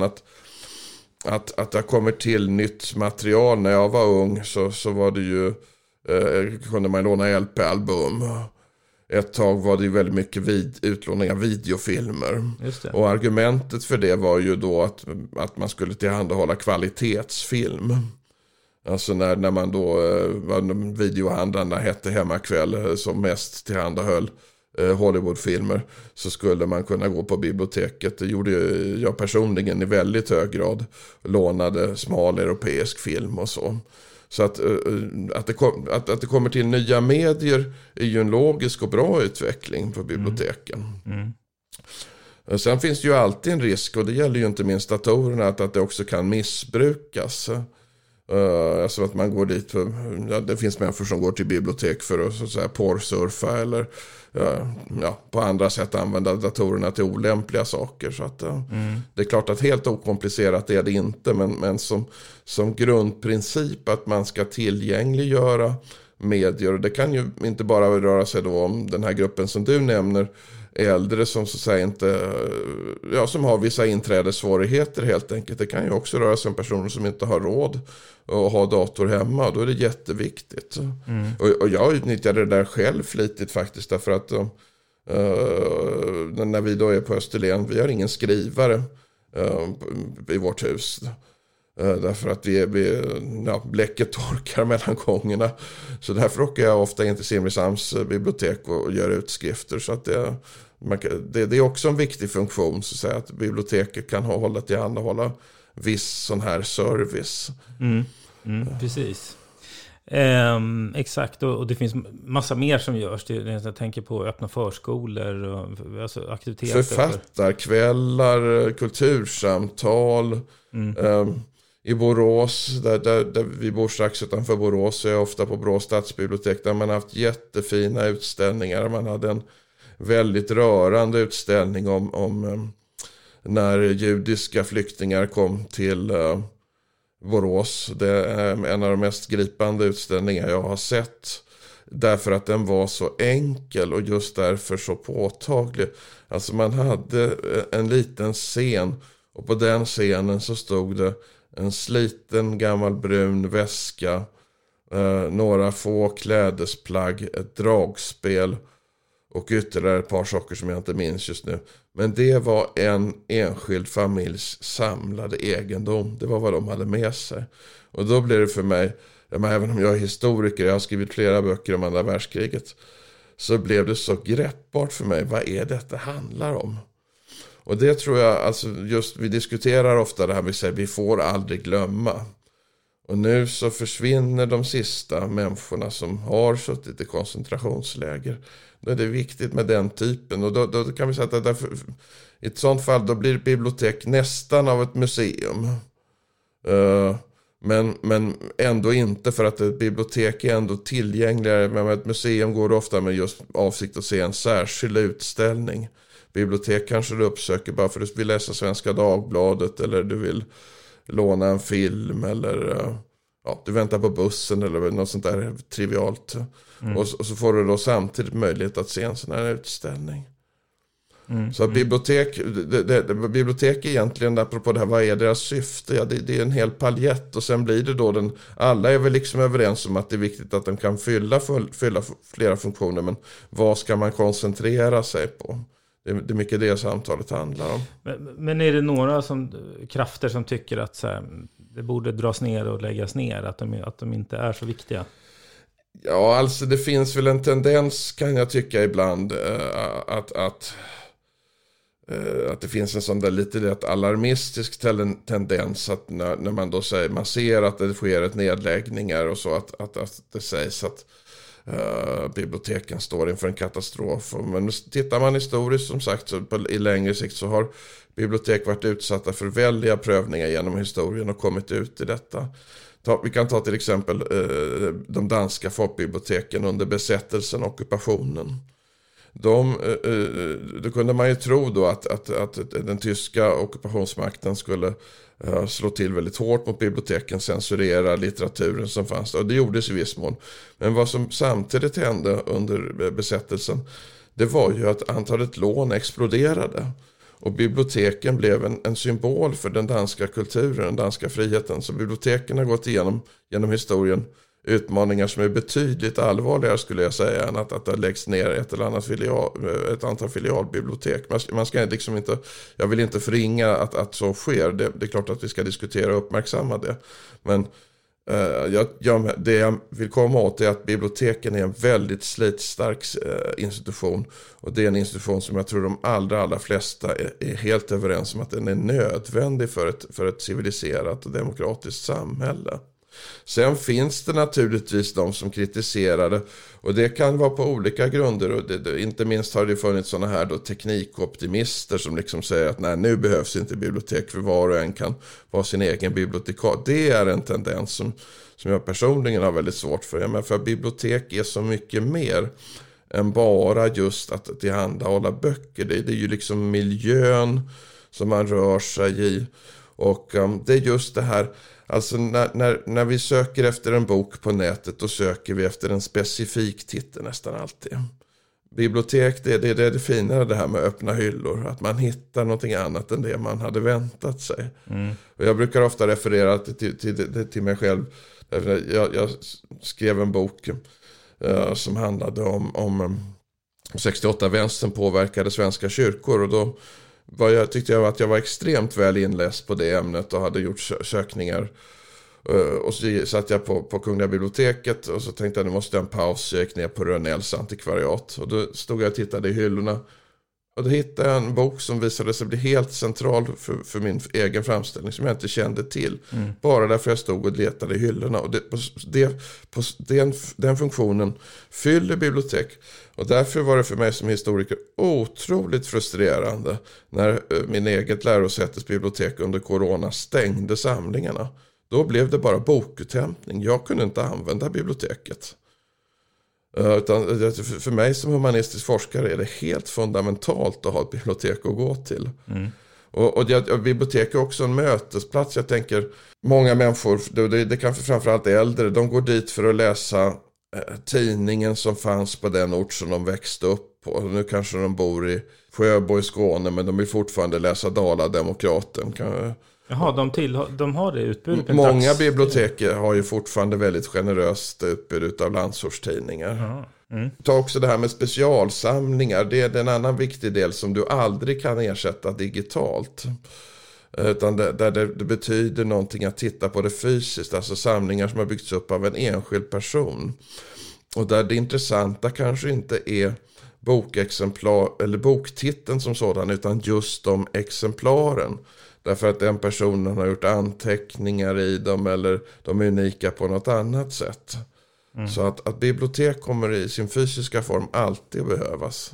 att det kommer till nytt material. När jag var ung så var det ju kunde man låna LP-album. Ett tag var det ju väldigt mycket utlåning av videofilmer. Och argumentet för det var ju då att man skulle tillhandahålla kvalitetsfilm. Alltså när man då, videohandlarna hette Hemmakväll som mest tillhandahöll Hollywoodfilmer, så skulle man kunna gå på biblioteket. Det gjorde jag personligen i väldigt hög grad. Lånade smal europeisk film och så. Så att det kommer till nya medier är ju en logisk och bra utveckling för biblioteken. Sen finns det ju alltid en risk, och det gäller ju inte minst datorerna, att det också kan missbrukas. Alltså att man går dit det finns människor som går till bibliotek för att så att säga porrsurfa eller på andra sätt använda datorerna till olämpliga saker. Så att det är klart att helt okomplicerat är det inte, men som grundprincip att man ska tillgängliggöra medier. Och det kan ju inte bara röra sig då om den här gruppen som du nämner, äldre som så att säga inte, som har vissa inträdessvårigheter helt enkelt. Det kan ju också röra sig om personer som inte har råd att ha dator hemma. Då är det jätteviktigt. Och jag utnyttjade det där själv flitigt faktiskt, därför att när vi då är på Österlen, vi har ingen skrivare i vårt hus. Därför att bläcket torkar mellan gångerna. Så därför åker jag ofta in till Simrishamns bibliotek och gör utskrifter. Så att det är också en viktig funktion, så att säga, att biblioteket kan tillhandahålla viss sån här service. Precis. Exakt, och det finns massa mer som görs. Jag tänker på öppna förskolor och alltså aktiviteter. Författarkvällar, kultursamtal. I Borås, där vi bor strax utanför Borås, så är jag ofta på Borås stadsbibliotek, där man har haft jättefina utställningar. Man hade en väldigt rörande utställning om när judiska flyktingar kom till Borås. Det är en av de mest gripande utställningar jag har sett, därför att den var så enkel och just därför så påtaglig. Alltså man hade en liten scen, och på den scenen så stod det en sliten gammal brun väska, några få klädesplagg, ett dragspel och ytterligare ett par saker som jag inte minns just nu. Men det var en enskild familjs samlade egendom. Det var vad de hade med sig. Och då blev det för mig även om jag är historiker, jag har skrivit flera böcker om andra världskriget, så blev det så greppbart för mig. Vad är detta handlar om? Och det tror jag, alltså just vi diskuterar ofta det här, vi får aldrig glömma. Och nu så försvinner de sista människorna som har suttit i koncentrationsläger. Då är det viktigt med den typen. Och då kan vi säga att därför, i ett sånt fall då blir ett bibliotek nästan av ett museum. Men ändå inte, för att ett bibliotek är ändå tillgängligare. Men ett museum går ofta med just avsikt att se en särskild utställning. Bibliotek kanske du uppsöker bara för att du vill läsa Svenska Dagbladet, eller du vill låna en film, eller du väntar på bussen eller något sånt där trivialt. Och så får du då samtidigt möjlighet att se en sån här utställning. Så bibliotek egentligen, apropå det här, vad är deras syfte? Ja, det är en hel paljett, och sen blir det då alla är väl liksom överens om att det är viktigt att de kan fylla flera funktioner, men vad ska man koncentrera sig på? Det är mycket det samtalet handlar om. Men är det några krafter som tycker att så här, det borde dras ner och läggas ner, att de inte är så viktiga? Ja, alltså det finns väl en tendens, kan jag tycka ibland, att det finns en sån där lite rätt alarmistisk tendens att när man då säger, man ser att det sker ett nedläggningar och så, att det sägs att biblioteken står inför en katastrof. Men tittar man historiskt, som sagt, så i längre sikt så har bibliotek varit utsatta för väldiga prövningar genom historien och kommit ut i detta. Vi kan ta till exempel de danska folkbiblioteken under besättelsen och ockupationen. Då kunde man ju tro då att den tyska ockupationsmakten skulle slå till väldigt hårt mot biblioteken, censurera litteraturen som fanns. Och det gjordes i viss mån. Men vad som samtidigt hände under besättelsen, det var ju att antalet lån exploderade. Och biblioteken blev en symbol för den danska kulturen, den danska friheten. Så biblioteken har gått genom historien utmaningar som är betydligt allvarligare, skulle jag säga, än att det läggs ner ett antal filialbibliotek. Man ska liksom inte, jag vill inte förringa att så sker. Det är klart att vi ska diskutera och uppmärksamma det. Men det jag vill komma åt är att biblioteken är en väldigt slitstark institution. Och det är en institution som jag tror de allra flesta är helt överens om att den är nödvändig för ett civiliserat och demokratiskt samhälle. Sen finns det naturligtvis de som kritiserar det, och det kan vara på olika grunder, och inte minst har det funnits sådana här då teknikoptimister som liksom säger att nej, nu behövs inte bibliotek, för var och en kan vara sin egen bibliotekar. Det är en tendens som jag personligen har väldigt svårt för. Men för bibliotek är så mycket mer än bara just att tillhandahålla böcker. Det är ju liksom miljön som man rör sig i, och det är just det här. Alltså när vi söker efter en bok på nätet, då söker vi efter en specifik titel nästan alltid. Bibliotek, det är det fina, det här med öppna hyllor. Att man hittar någonting annat än det man hade väntat sig. Och jag brukar ofta referera till mig själv. Jag skrev en bok som handlade om 68-vänstern påverkade svenska kyrkor, och då tyckte jag att jag var extremt väl inläst på det ämnet och hade gjort sökningar. Och så satt jag på Kungliga biblioteket och så tänkte jag, nu måste jag en paus. Jag gick ner på Rönnells antikvariat och då stod jag och tittade i hyllorna. Och då hittade jag en bok som visade sig bli helt central för min egen framställning, som jag inte kände till. Bara därför jag stod och letade i hyllorna. Och den funktionen fyller bibliotek. Och därför var det för mig som historiker otroligt frustrerande när min eget lärosätes bibliotek under corona stängde samlingarna. Då blev det bara bokuthämtning. Jag kunde inte använda biblioteket. Utan för mig som humanistisk forskare är det helt fundamentalt att ha ett bibliotek att gå till. Och bibliotek är också en mötesplats. Jag tänker, många människor, det kanske framförallt äldre, de går dit för att läsa tidningen som fanns på den ort som de växte upp på. Nu kanske de bor i Sjöbo i Skåne, men de vill fortfarande läsa Dala-Demokraten. Jaha, de har det utbudet. Många bibliotek har ju fortfarande väldigt generöst utbud av landsortstidningar. Ta också det här med specialsamlingar. Det är en annan viktig del som du aldrig kan ersätta digitalt. Utan där det betyder någonting att titta på det fysiskt. Alltså samlingar som har byggts upp av en enskild person. Och där det intressanta kanske inte är bokexemplar eller boktiteln som sådan, utan just de exemplaren. Därför att den personen har gjort anteckningar i dem eller de är unika på något annat sätt. Så att bibliotek kommer i sin fysiska form alltid behövas.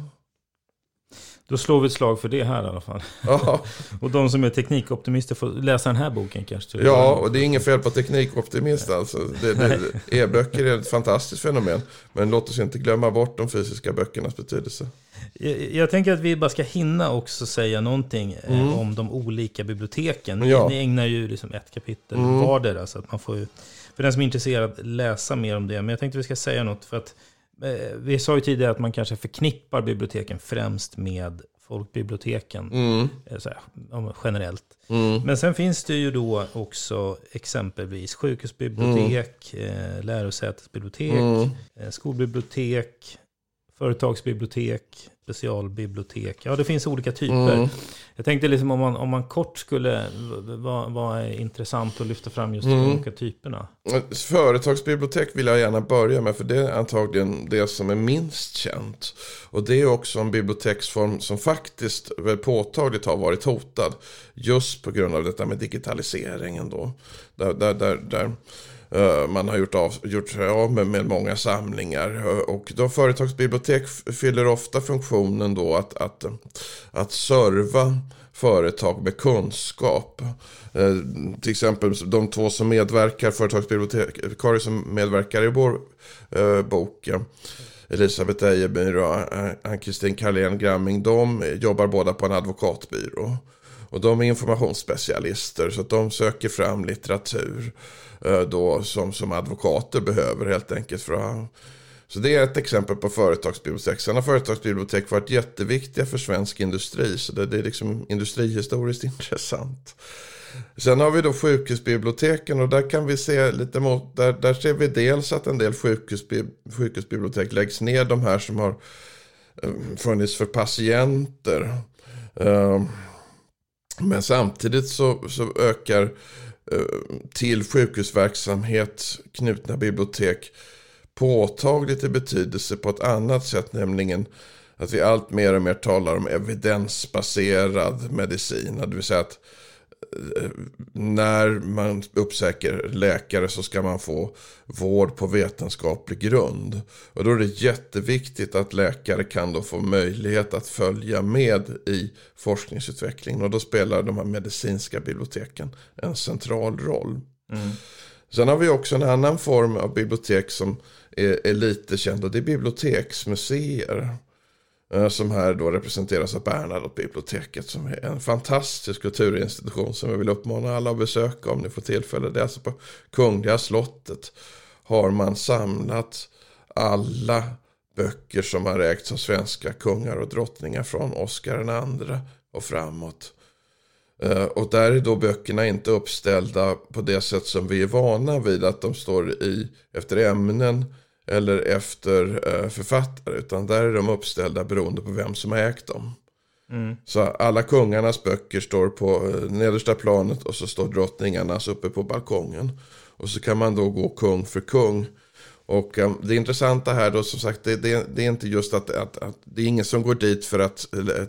Då slår vi ett slag för det här i alla fall. Ja. Och de som är teknikoptimister får läsa den här boken kanske. Ja, och det är inget fel på teknikoptimist alltså. E-böcker är ett fantastiskt fenomen. Men låt oss inte glömma bort de fysiska böckernas betydelse. Jag tänker att vi bara ska hinna också säga någonting om de olika biblioteken. Ja. Ni ägnar ju liksom ett kapitel vardera, så att man får ju, för den som är intresserad, läsa mer om det. Men jag tänkte att vi ska säga något, för att vi sa ju tidigare att man kanske förknippar biblioteken främst med folkbiblioteken så här, generellt. Men sen finns det ju då också exempelvis sjukhusbibliotek, lärosätesbibliotek, skolbibliotek, företagsbibliotek, specialbibliotek. Ja, det finns olika typer. Jag tänkte liksom om man kort skulle vara intressant att lyfta fram just de olika typerna. Företagsbibliotek vill jag gärna börja med, för det är antagligen det som är minst känt. Och det är också en biblioteksform som faktiskt väl påtagligt har varit hotad just på grund av detta med digitaliseringen då. Där man har gjort sig av med många samlingar, och då företagsbibliotek fyller ofta funktionen då att serva företag med kunskap. Till exempel de två som medverkar, företagsbibliotekarier som medverkar i vår bok, Elisabeth Ejebyr och Ann-Kristin Carlén Gramming, de jobbar båda på en advokatbyrå. Och de är informationsspecialister, så att de söker fram litteratur då som advokater behöver helt enkelt för att. Så det är ett exempel på företagsbibliotek. Sen har företagsbibliotek varit jätteviktiga för svensk industri, så det är liksom industrihistoriskt intressant. Sen har vi då sjukhusbiblioteken, och där kan vi se lite mot, där ser vi dels att en del sjukhusbibliotek läggs ner, de här som har funnits för patienter. Men samtidigt så ökar till sjukhusverksamhet knutna bibliotek påtagligt i betydelse på ett annat sätt, nämligen att vi allt mer och mer talar om evidensbaserad medicin. Det vill säga att när man uppsöker läkare så ska man få vård på vetenskaplig grund. Och då är det jätteviktigt att läkare kan då få möjlighet att följa med i forskningsutvecklingen. Och då spelar de här medicinska biblioteken en central roll. Sen har vi också en annan form av bibliotek som är lite känd, och det är biblioteksmuseer. Som här då representeras av Bernadottebiblioteket, som är en fantastisk kulturinstitution som jag vill uppmana alla att besöka om ni får tillfälle. Det är alltså på Kungliga slottet har man samlat alla böcker som har ägts av svenska kungar och drottningar från Oscar II och framåt. Och där är då böckerna inte uppställda på det sätt som vi är vana vid, att de står efter ämnen eller efter författare, utan där är de uppställda beroende på vem som har ägt dem. Så alla kungarnas böcker står på nedersta planet, och så står drottningarnas uppe på balkongen. Och så kan man då gå kung för kung. Och det intressanta här då, som sagt, det är inte just att det är ingen som går dit för att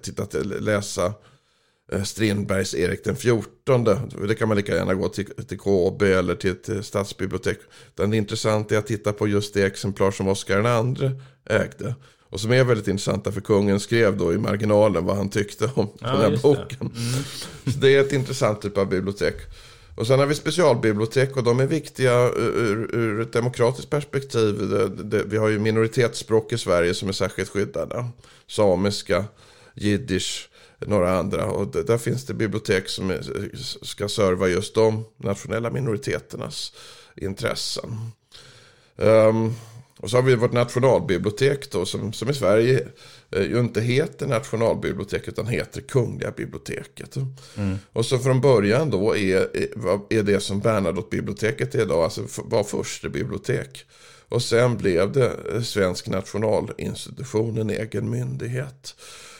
läsa Strindbergs Erik den 14. Det kan man lika gärna gå till KB eller till ett stadsbibliotek. Utan det intressanta är att titta på just det exemplar som Oscar II ägde. Och som är väldigt intressanta, för kungen skrev då i marginalen vad han tyckte om den här boken. Så det är ett intressant typ av bibliotek. Och sen har vi specialbibliotek, och de är viktiga ur ett demokratiskt perspektiv. Vi har ju minoritetsspråk i Sverige som är särskilt skyddade. Samiska, jiddisch, några andra. Och där finns det bibliotek som ska serva just de nationella minoriteternas intressen. Och så har vi vårt nationalbibliotek då, som i Sverige ju inte heter nationalbibliotek utan heter Kungliga biblioteket. Och så från början då är det som Bernadottebiblioteket är idag, alltså var första bibliotek. Och sen blev det Svensk nationalinstitution, en egen myndighet.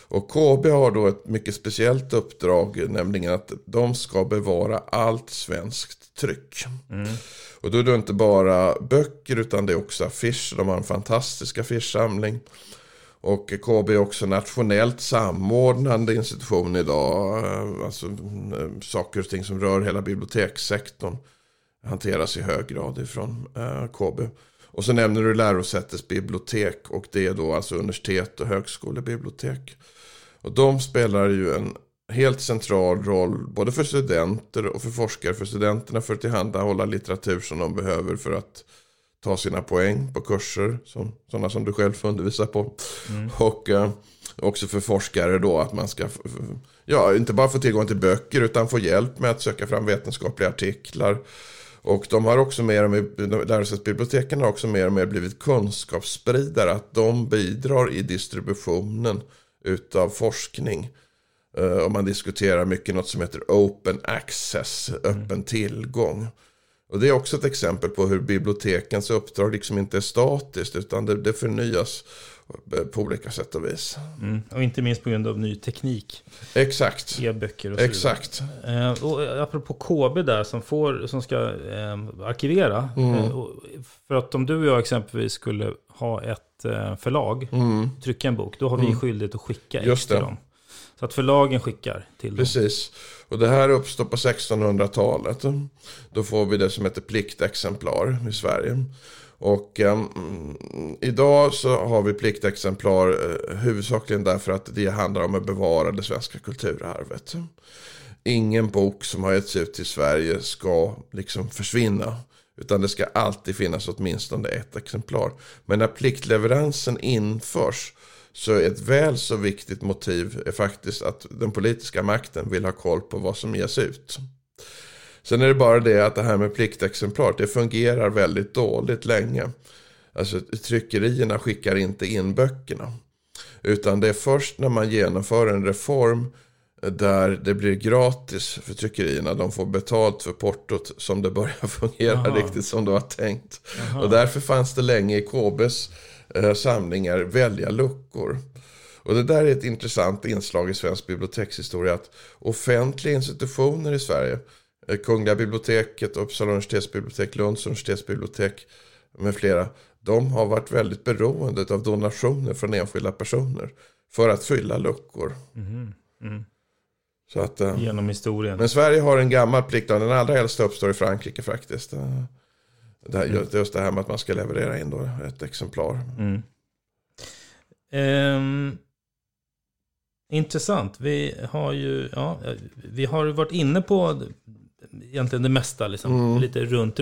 Och KB har då ett mycket speciellt uppdrag, nämligen att de ska bevara allt svenskt tryck. Och då är det inte bara böcker utan det är också affischer. De har en fantastisk affischsamling. Och KB är också nationellt samordnande institution idag. Alltså saker och ting som rör hela bibliotekssektorn hanteras i hög grad ifrån KB. Och så nämner du lärosätets bibliotek, och det är då alltså universitet och högskolebibliotek. Och de spelar ju en helt central roll både för studenter och för forskare. För studenterna för att tillhandahålla litteratur som de behöver för att ta sina poäng på kurser, sådana som du själv får undervisa på. Och också för forskare då att man ska inte bara få tillgång till böcker utan få hjälp med att söka fram vetenskapliga artiklar. Och de har också lärosätesbiblioteken har också mer och mer blivit kunskapsspridare, att de bidrar i distributionen utav forskning. Och man diskuterar mycket något som heter open access, öppen tillgång. Och det är också ett exempel på hur bibliotekens uppdrag liksom inte är statiskt utan det förnyas på olika sätt och vis. Och inte minst på grund av ny teknik. Exakt. E-böcker och så Exakt. Och apropå KB där som ska arkivera. För att om du och jag exempelvis skulle ha ett förlag, trycka en bok, då har vi skyldighet att skicka just till dem. Så att förlagen skickar till Precis. Och det här uppstår på 1600-talet. Då får vi det som heter pliktexemplar i Sverige. Och idag så har vi pliktexemplar huvudsakligen därför att det handlar om att bevara det svenska kulturarvet. Ingen bok som har getts ut i Sverige ska liksom försvinna. Utan det ska alltid finnas åtminstone ett exemplar. Men när pliktleveransen införs så ett väl så viktigt motiv är faktiskt att den politiska makten vill ha koll på vad som ges ut. Sen är det bara det att det här med pliktexemplar, det fungerar väldigt dåligt länge. Alltså tryckerierna skickar inte in böckerna. Utan det är först när man genomför en reform där det blir gratis för tryckerierna, de får betalt för portot, som det börjar fungera riktigt som det var tänkt. Och därför fanns det länge i KBs samlingar välja luckor. Och det där är ett intressant inslag i svensk bibliotekshistoria, att offentliga institutioner i Sverige, Kungliga biblioteket, Uppsala universitetsbibliotek, Lunds universitetsbibliotek med flera, de har varit väldigt beroende av donationer från enskilda personer för att fylla luckor. Så att, genom historien. Men Sverige har en gammal plikt, den allra äldsta uppstår i Frankrike faktiskt. Just det här med att man ska leverera in då ett exemplar. Intressant. Vi har varit inne på egentligen det mesta liksom, lite runt.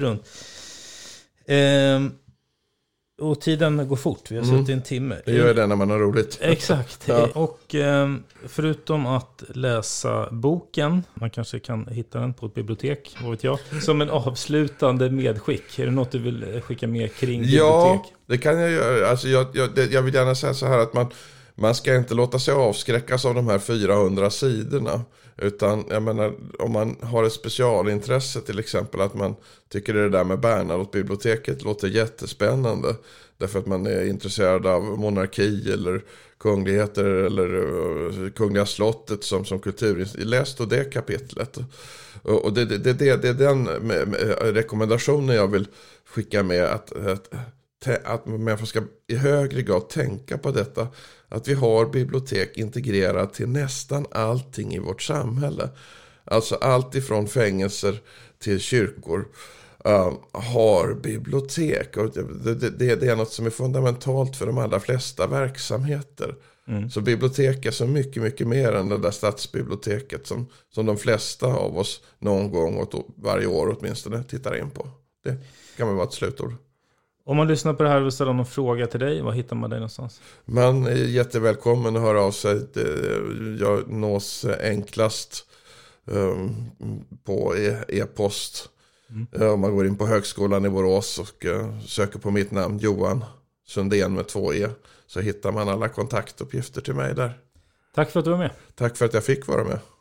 Och tiden går fort. Vi har suttit en timme. Det gör det när man har roligt. Exakt. Och förutom att läsa boken, man kanske kan hitta den på ett bibliotek, vad vet jag, som en avslutande medskick. Är det något du vill skicka med kring bibliotek? Ja, det kan jag göra. Alltså jag vill gärna säga så här att man ska inte låta sig avskräckas av de här 400 sidorna. Utan jag menar, om man har ett specialintresse till exempel, att man tycker det där med Bernadottebiblioteket låter jättespännande därför att man är intresserad av monarki eller kungligheter eller Kungliga slottet som kultur. Läs då det kapitlet. Och det är den rekommendationen jag vill skicka med, att människor ska i högre grad tänka på detta, att vi har bibliotek integrerat till nästan allting i vårt samhälle. Alltså allt ifrån fängelser till kyrkor har bibliotek. Och det är något som är fundamentalt för de allra flesta verksamheter. Så bibliotek är så mycket, mycket mer än det där stadsbiblioteket som de flesta av oss någon gång varje år åtminstone tittar in på. Det kan väl vara ett slutord. Om man lyssnar på det här och vill ställa någon fråga till dig, var hittar man dig någonstans? Man är jättevälkommen att höra av sig. Jag nås enklast på e-post. Om man går in på högskolan i Borås och söker på mitt namn, Johan Sundén med 2 E, så hittar man alla kontaktuppgifter till mig där. Tack för att du var med. Tack för att jag fick vara med.